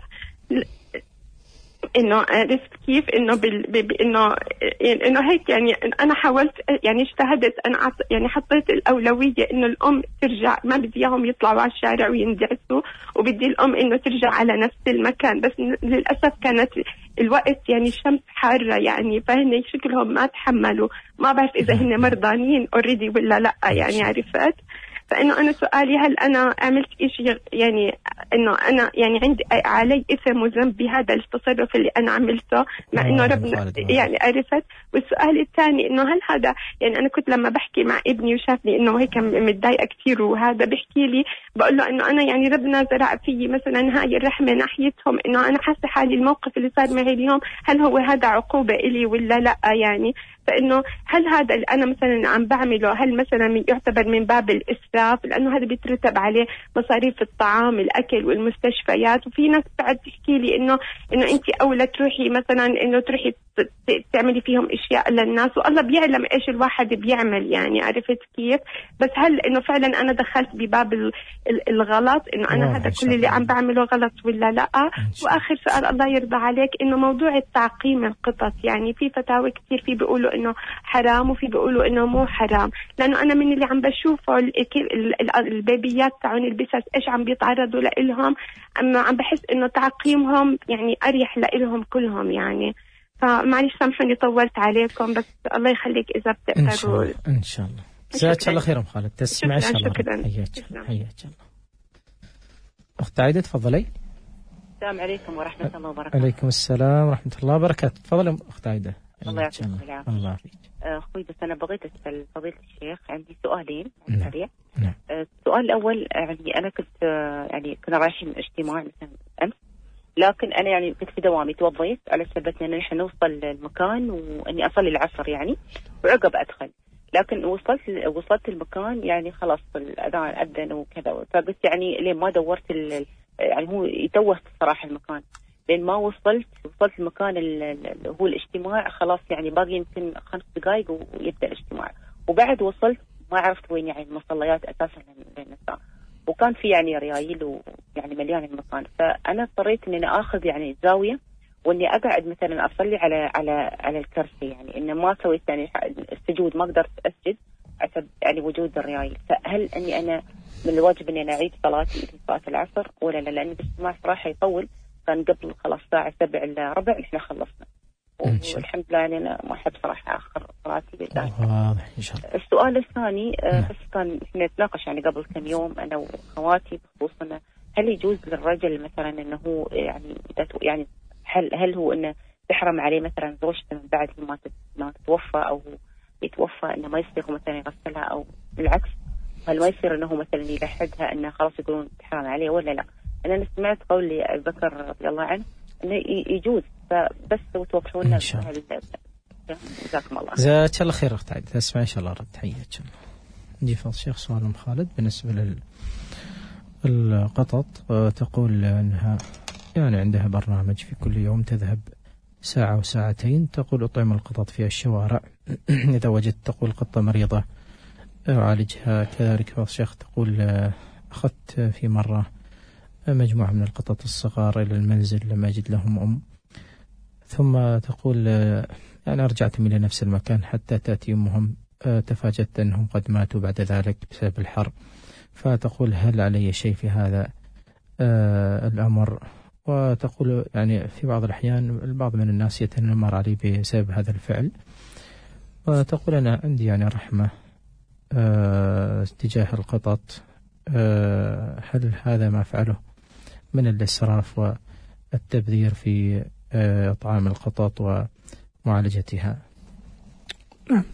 [SPEAKER 8] إنه عرفت كيف إنه بال إنه إنه هيك يعني أنا حاولت يعني اجتهدت أنا يعني حطيت الأولوية إنه الأم ترجع، ما بدي إياهم يطلعوا على الشارع ويندعسوا، وبدي الأم إنه ترجع على نفس المكان. بس للأسف كانت الوقت يعني الشمس حارة يعني، فهن شكلهم ما تحملوا، ما بعرف إذا هن مرضانين أوريدي ولا لأ يعني عرفت. فإنه أنا سؤالي هل أنا عملت إشي يعني إنه أنا يعني عندي علي إثم وذنب بهذا التصرف اللي أنا عملته مع إنه ربنا يعني عرفت. والسؤال الثاني إنه هل هذا يعني أنا كنت لما بحكي مع ابني وشافني إنه هيك متضايقة كتير وهذا بحكي لي بقول له إنه أنا يعني ربنا زرع في مثلا هاي الرحمة ناحيتهم، إنه أنا حاسة حالي الموقف اللي صار معي اليوم هل هو هذا عقوبة إلي ولا لأ يعني. فإنه هل هذا اللي أنا مثلا عم بعمله هل مثلا يعتبر من باب الإسراف، لأنه هذا بيترتب عليه مصاريف الطعام الأكل والمستشفيات. وفي ناس بعد تحكي لي إنه إنه أنت أولى تروحي مثلا إنه تروحي تعملي فيهم أشياء للناس، والله بيعلم إيش الواحد بيعمل يعني عرفت كيف. بس هل إنه فعلا أنا دخلت بباب الغلط إنه أنا هذا كل اللي عم بعمله غلط ولا لا؟ وآخر سؤال الله يرضى عليك إنه موضوع التعقيم القطط، يعني في فتاوى كتير في بيقولوا إنه حرام وفي بيقولوا إنه مو حرام، لأنه أنا من اللي عم بشوفه البيبيات تاعون البسس إيش عم بيتعرضوا لإلهم، أما عم بحس إنه تعقيمهم يعني أريح لإلهم كلهم يعني. فمعلش سامحوني طولت عليكم، بس الله يخليك إذا بتقدروا.
[SPEAKER 2] إن شاء الله إن شاء الله. جزاك الله خير أم خالد، تسمع إن شاء الله.
[SPEAKER 8] شكرا
[SPEAKER 2] حياك حياك الله. أخت عايدة تفضلي.
[SPEAKER 9] السلام عليكم ورحمة الله وبركاته.
[SPEAKER 2] عليكم السلام ورحمة الله وبركاته. تفضلي أخت عايدة.
[SPEAKER 9] الله يعطيك العافية.
[SPEAKER 2] الله يعافيك.
[SPEAKER 9] أخوي بس أنا بغيت أسأل فضيلة الشيخ، عندي سؤالين سريع.
[SPEAKER 2] نعم.
[SPEAKER 9] السؤال الأول يعني أنا كنت يعني كنا رايحين اجتماع مثلا أمس، لكن أنا يعني كنت في دوامي توظيت على سبب أن نحن نوصل المكان وإني أصلي العصر يعني وعقب أدخل، لكن وصلت وصلت المكان يعني خلاص الأذان أذن وكذا، فقلت يعني ليه ما دورت يعني هو يتوه الصراحة المكان، لين ما وصلت وصلت المكان اللي هو الاجتماع خلاص يعني باقي يمكن خمس دقائق ويبدأ الاجتماع، وبعد وصلت ما عرفت وين يعني المصليات أساسا للنساء، وكان في يعني ريايل ويعني مليان المكان، فأنا اضطريت إني أنا آخذ يعني زاوية وإني أقعد مثلا أصلي على على على الكرسي، يعني إنه ما سويت يعني السجود ما قدرت أسجد حسب يعني وجود الريايل. فهل إني أنا من الواجب إني أنا أعيد صلاتي في صلاة العصر ولا لا؟ لأن الاجتماع صراحة يطول، كان قبل خلاص ساعة سبع إلا ربع إحنا خلصنا، والحمد لله يعني أنا ما أحب صراحة آخر صلاتي بالله.
[SPEAKER 2] واضح إن شاء الله.
[SPEAKER 9] السؤال الثاني آه بس كان إحنا نتناقش يعني قبل كم يوم أنا وأخواتي بخصوص إنه هل يجوز للرجل مثلا إنه هو يعني يعني هل هل هو إنه تحرم عليه مثلا زوجته من بعد ما ما تتوفى أو يتوفى إنه ما يصير مثلا يغسلها، أو بالعكس هل ما يصير إنه مثلا يلحقها إنه خلاص يقولون تحرم عليه ولا لا؟ أنا سمعت قول لأبي بكر رضي الله عنه إنه يجوز، فبس توضحونا. جزاكم الله.
[SPEAKER 2] جزاك الله خير أخت عايدة، تسمع إن شاء الله رد. حياك الله. نجي فضل الشيخ سؤال أم خالد بالنسبة للقطط، تقول أنها يعني عندها برنامج في كل يوم تذهب ساعة وساعتين، تقول أطعم القطط في الشوارع إذا وجدت تقول قطة مريضة أعالجها. كذلك فضل الشيخ تقول أخذت في مرة مجموعة من القطط الصغار إلى المنزل لما أجد لهم أم، ثم تقول يعني رجعت إلى نفس المكان حتى تأتي أمهم، تفاجأت أنهم قد ماتوا بعد ذلك بسبب الحر. فتقول هل علي شيء في هذا الأمر؟ وتقول يعني في بعض الأحيان البعض من الناس يتنمر علي بسبب هذا الفعل، وتقول أنا عندي يعني رحمة تجاه القطط، هل هذا ما فعله من الإسراف والتبذير في إطعام القطط ومعالجتها؟
[SPEAKER 3] نعم،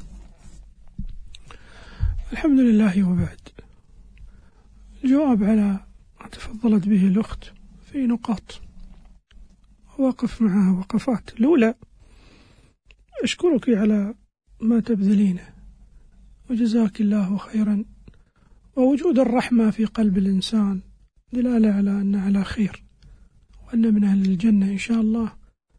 [SPEAKER 3] الحمد لله. وبعد الجواب على ما تفضلت به الأخت في نقاط وقف معها وقفات. الأولى أشكرك على ما تبذلينه وجزاك الله خيرا، ووجود الرحمة في قلب الإنسان دلالة على أن على خير وأن من أهل الجنة إن شاء الله.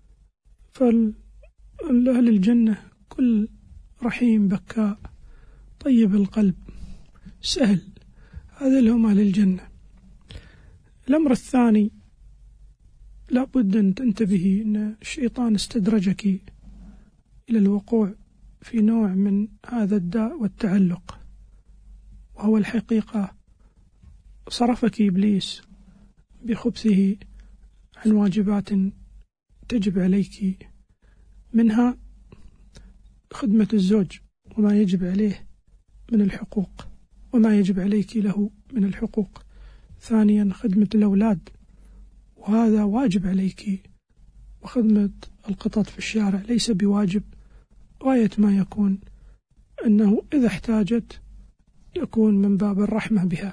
[SPEAKER 3] فالأهل الجنة كل رحيم بكاء طيب القلب سهل، هذا لهم أهل الجنة. الأمر الثاني لا بد أن تنتبهي أن الشيطان استدرجك إلى الوقوع في نوع من هذا الداء والتعلق، وهو الحقيقة صرفك إبليس بخبثه عن واجبات تجب عليك، منها خدمة الزوج وما يجب عليه من الحقوق وما يجب عليك له من الحقوق. ثانيا خدمة الأولاد وهذا واجب عليك، وخدمة القطط في الشارع ليس بواجب، غاية ما يكون أنه إذا احتاجت يكون من باب الرحمة بها.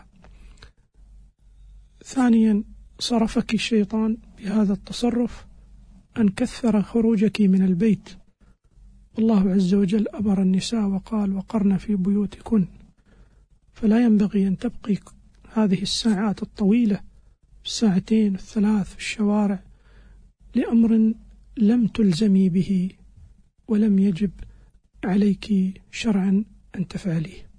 [SPEAKER 3] ثانيا صرفك الشيطان بهذا التصرف أن كثر خروجك من البيت، الله عز وجل أمر النساء وقال وقرن في بيوتكن، فلا ينبغي أن تبقي هذه الساعات الطويلة الساعتين الثلاث في الشوارع لأمر لم تلزمي به ولم يجب عليك شرعا أن تفعليه.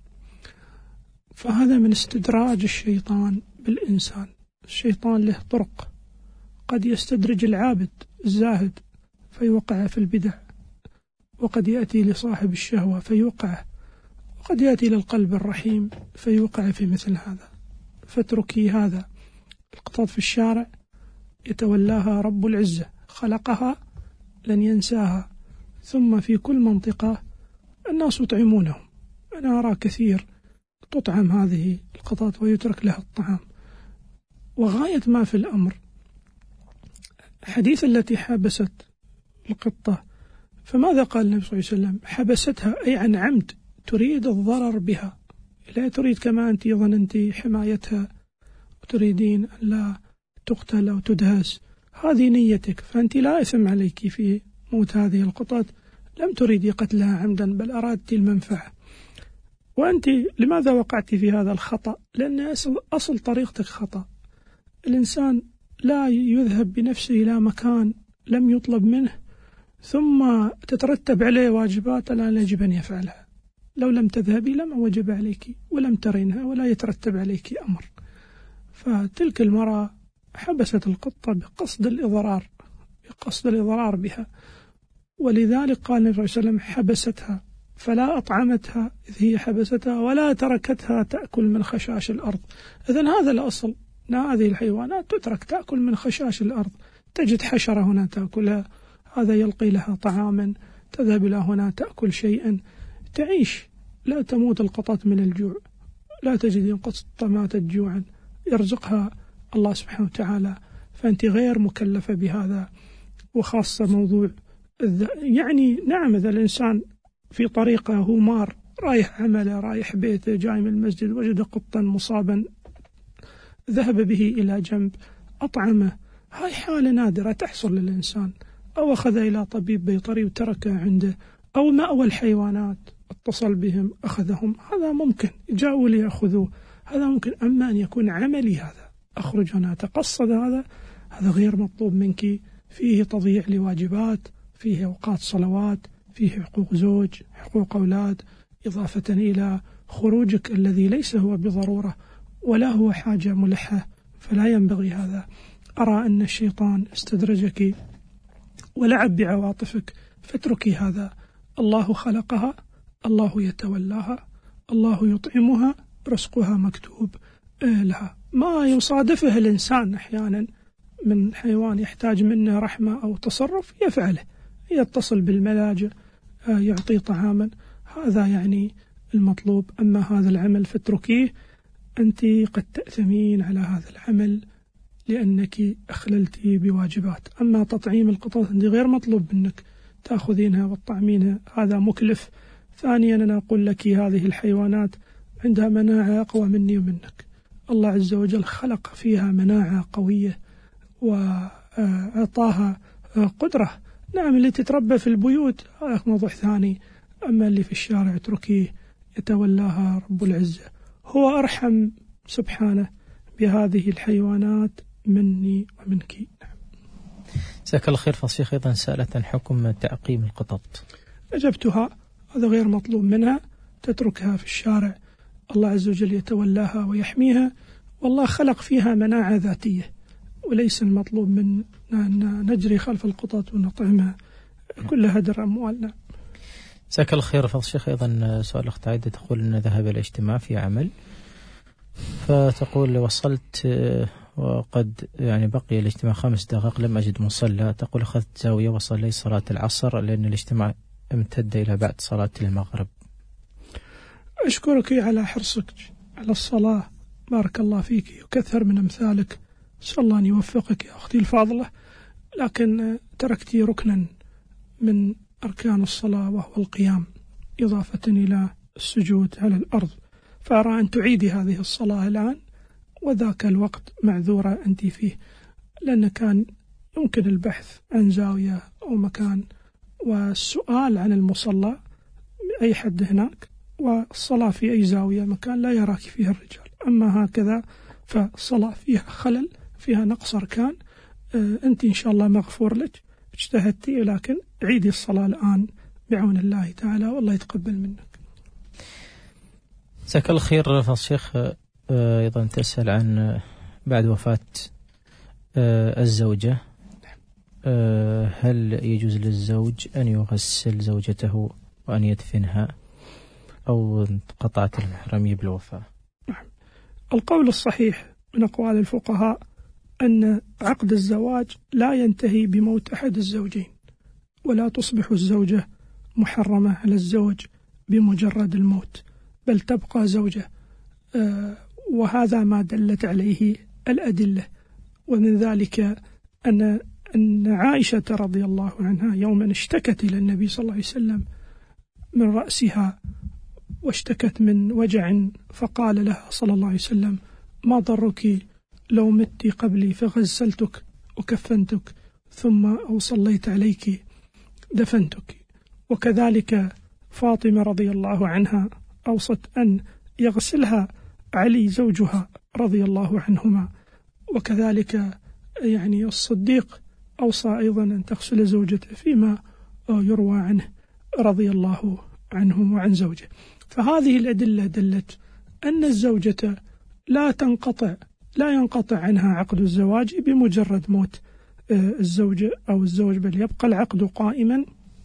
[SPEAKER 3] فهذا من استدراج الشيطان بالإنسان. الشيطان له طرق، قد يستدرج العابد الزاهد فيوقع في البدع، وقد يأتي لصاحب الشهوة فيوقع، وقد يأتي للقلب الرحيم فيوقع في مثل هذا. فاتركي هذا. القطط في الشارع يتولاها رب العزة، خلقها لن ينساها، ثم في كل منطقة الناس يطعمونهم. أنا أرى كثير تطعم هذه القطط ويترك لها الطعام. وغاية ما في الأمر حديث التي حبست القطة، فماذا قال النبي صلى الله عليه وسلم؟ حبستها أي عن عمد، تريد الضرر بها، لا تريد كما أنت ظننت حمايتها وتريدين أن لا تقتل أو تدهس، هذه نيتك، فأنت لا إثم عليك في موت هذه القطط، لم تريدي قتلها عمدا بل أرادت المنفعة. وأنت لماذا وقعت في هذا الخطأ؟ لأن أصل, أصل طريقتك خطأ. الإنسان لا يذهب بنفسه إلى مكان لم يطلب منه ثم تترتب عليه واجبات لا يجب أن يفعلها. لو لم تذهبي لما وجب عليك ولم ترينها ولا يترتب عليك أمر. فتلك المرأة حبست القطة بقصد الإضرار بقصد الإضرار بها، ولذلك قال النبي صلى الله عليه وسلم حبستها فلا أطعمتها إذ هي حبستها ولا تركتها تأكل من خشاش الأرض. إذن هذا الأصل، هذه الحيوانات تترك تأكل من خشاش الأرض، تجد حشرة هنا تأكلها، هذا يلقي لها طعاما، تذهب إلى هنا تأكل شيئا، تعيش، لا تموت القطط من الجوع، لا تجد قطة ماتت جوعا، يرزقها الله سبحانه وتعالى. فأنت غير مكلفة بهذا. وخاصة موضوع يعني نعم إذا الإنسان في طريقه هو مار رايح عمله رايح بيته جاي من المسجد وجد قطا مصابا ذهب به إلى جنب أطعمه، هاي حالة نادرة تحصل للإنسان، أو أخذ إلى طبيب بيطري وتركه عنده، أو مأوى الحيوانات اتصل بهم أخذهم، هذا ممكن جاءوا ليأخذوه، هذا ممكن. أما أن يكون عملي هذا أخرج هنا أتقصد هذا هذا غير مطلوب منك، فيه تضييع لواجبات، فيه أوقات صلوات، فيه حقوق زوج، حقوق أولاد، إضافة إلى خروجك الذي ليس هو بضرورة ولا هو حاجة ملحة، فلا ينبغي هذا. أرى أن الشيطان استدرجك ولعب بعواطفك، فاتركي هذا. الله خلقها، الله يتولاها، الله يطعمها، رزقها مكتوب لها. ما يصادفه الإنسان أحيانا من حيوان يحتاج منه رحمة أو تصرف يفعله، يتصل بالملاجئ، يعطي طعاما، هذا يعني المطلوب. أما هذا العمل فاتركيه، أنت قد تأثمين على هذا العمل لأنك أخللتي بواجبات. أما تطعيم القطط أنت غير مطلوب منك تأخذينها وتطعمينها، هذا مكلف. ثانيا أنا أقول لك هذه الحيوانات عندها مناعة أقوى مني ومنك، الله عز وجل خلق فيها مناعة قوية وأعطاها قدرة. نعم اللي تتربى في البيوت هذا موضوع ثاني، أما اللي في الشارع اتركيه، يتولاها رب العزة، هو أرحم سبحانه بهذه الحيوانات مني ومنك.
[SPEAKER 2] جزاك الله خير. فصيح أيضا سألت عن حكم تعقيم القطط.
[SPEAKER 3] أجبتها هذا غير مطلوب منها، تتركها في الشارع، الله عز وجل يتولاها ويحميها، والله خلق فيها مناعة ذاتية، وليس المطلوب من أن نجري خلف القطط ونطعمها، كل هدر أموالنا.
[SPEAKER 2] جزاك الله خير. فالشيخ أيضا سؤال أخت عايدة تقول أن ذهب إلى اجتماع في عمل، فتقول وصلت وقد يعني بقي الاجتماع خمس دقائق لم أجد مصلى، تقول أخذت زاوية وصلي صلاة العصر لأن الاجتماع امتد إلى بعد صلاة المغرب.
[SPEAKER 3] أشكرك على حرصك على الصلاة، بارك الله فيك وكثر من أمثالك، أسأل الله أن يوفقك يا أختي الفاضلة. لكن تركتي ركنا من أركان الصلاة وهو القيام، إضافة إلى السجود على الأرض، فأرى أن تعيدي هذه الصلاة الآن، وذاك الوقت معذورة أنت فيه، لأن كان يمكن البحث عن زاوية أو مكان والسؤال عن المصلى أي حد هناك، والصلاة في أي زاوية مكان لا يراك فيها الرجال. أما هكذا فالصلاة فيها خلل، فيها نقص أركان، أنت إن شاء الله مغفور لك، اجتهدتي، لكن عيدي الصلاة الآن بعون الله تعالى، والله يتقبل منك.
[SPEAKER 2] جزاك الله خير. فالشيخ أيضا تسأل عن بعد وفاة الزوجة، هل يجوز للزوج أن يغسل زوجته وأن يدفنها أو انقطعت المحرمية بالوفاة؟
[SPEAKER 3] القول الصحيح من أقوال الفقهاء أن عقد الزواج لا ينتهي بموت أحد الزوجين، ولا تصبح الزوجة محرمة على الزوج بمجرد الموت، بل تبقى زوجة، وهذا ما دلت عليه الأدلة. ومن ذلك أن أن عائشة رضي الله عنها يوما اشتكت إلى النبي صلى الله عليه وسلم من رأسها، واشتكت من وجع، فقال لها صلى الله عليه وسلم: ما ضرك لو مت قبلي فغسلتك وكفنتك ثم أو صليت عليك دفنتك. وكذلك فاطمة رضي الله عنها أوصت أن يغسلها علي زوجها رضي الله عنهما، وكذلك يعني الصديق أوصى أيضا أن تغسل زوجته فيما يروى عنه رضي الله عنه وعن زوجه. فهذه الأدلة دلت أن الزوجة لا تنقطع لا ينقطع عنها عقد الزواج بمجرد موت الزوجة أو الزوج، بل يبقى العقد قائما،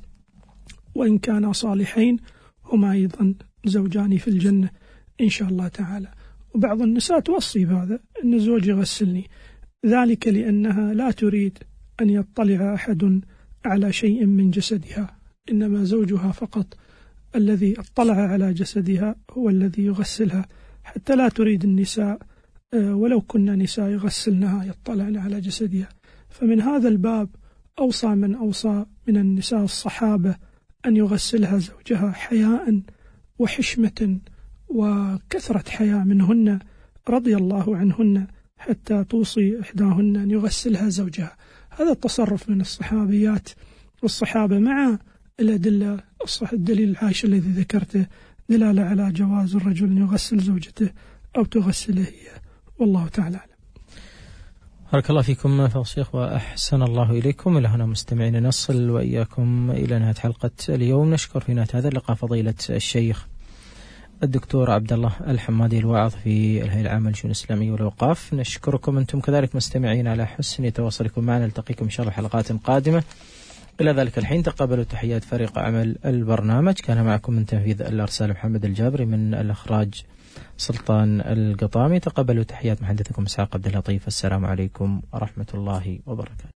[SPEAKER 3] وإن كانا صالحين هما أيضا زوجان في الجنة إن شاء الله تعالى. وبعض النساء توصي بهذا أن الزوج يغسلني، ذلك لأنها لا تريد أن يطلع أحد على شيء من جسدها، إنما زوجها فقط الذي اطلع على جسدها هو الذي يغسلها، حتى لا تريد النساء ولو كنا نساء يغسلنها يطلعن على جسدها. فمن هذا الباب أوصى من أوصى من النساء الصحابة أن يغسلها زوجها حياء وحشمة وكثرة حياء منهن رضي الله عنهن، حتى توصي إحداهن أن يغسلها زوجها. هذا التصرف من الصحابيات والصحابة مع الأدلة الصح الدليل العاشر الذي ذكرته دلالة على جواز الرجل أن يغسل زوجته أو تغسله هي، والله تعالى أعلم.
[SPEAKER 2] بارك الله فيكم فضيلة الشيخ وأحسن الله إليكم. إلى هنا مستمعين نصل وإياكم إلى نهاية حلقة اليوم. نشكر في نهاية هذا اللقاء فضيلة الشيخ الدكتور عبد الله الحمادي الواعظ في الهيئة العامة للشؤون الإسلامية والأوقاف. نشكركم أنتم كذلك مستمعين على حسن تواصلكم معنا. نلتقيكم إن شاء الله حلقات قادمة. إلى ذلك الحين تقبلوا تحيات فريق عمل البرنامج. كان معكم من تنفيذ الأرسال محمد الجابري، من الإخراج سلطان القطامي. تقبلوا تحيات محدثكم إسحاق عبد اللطيف. السلام عليكم ورحمة الله وبركاته.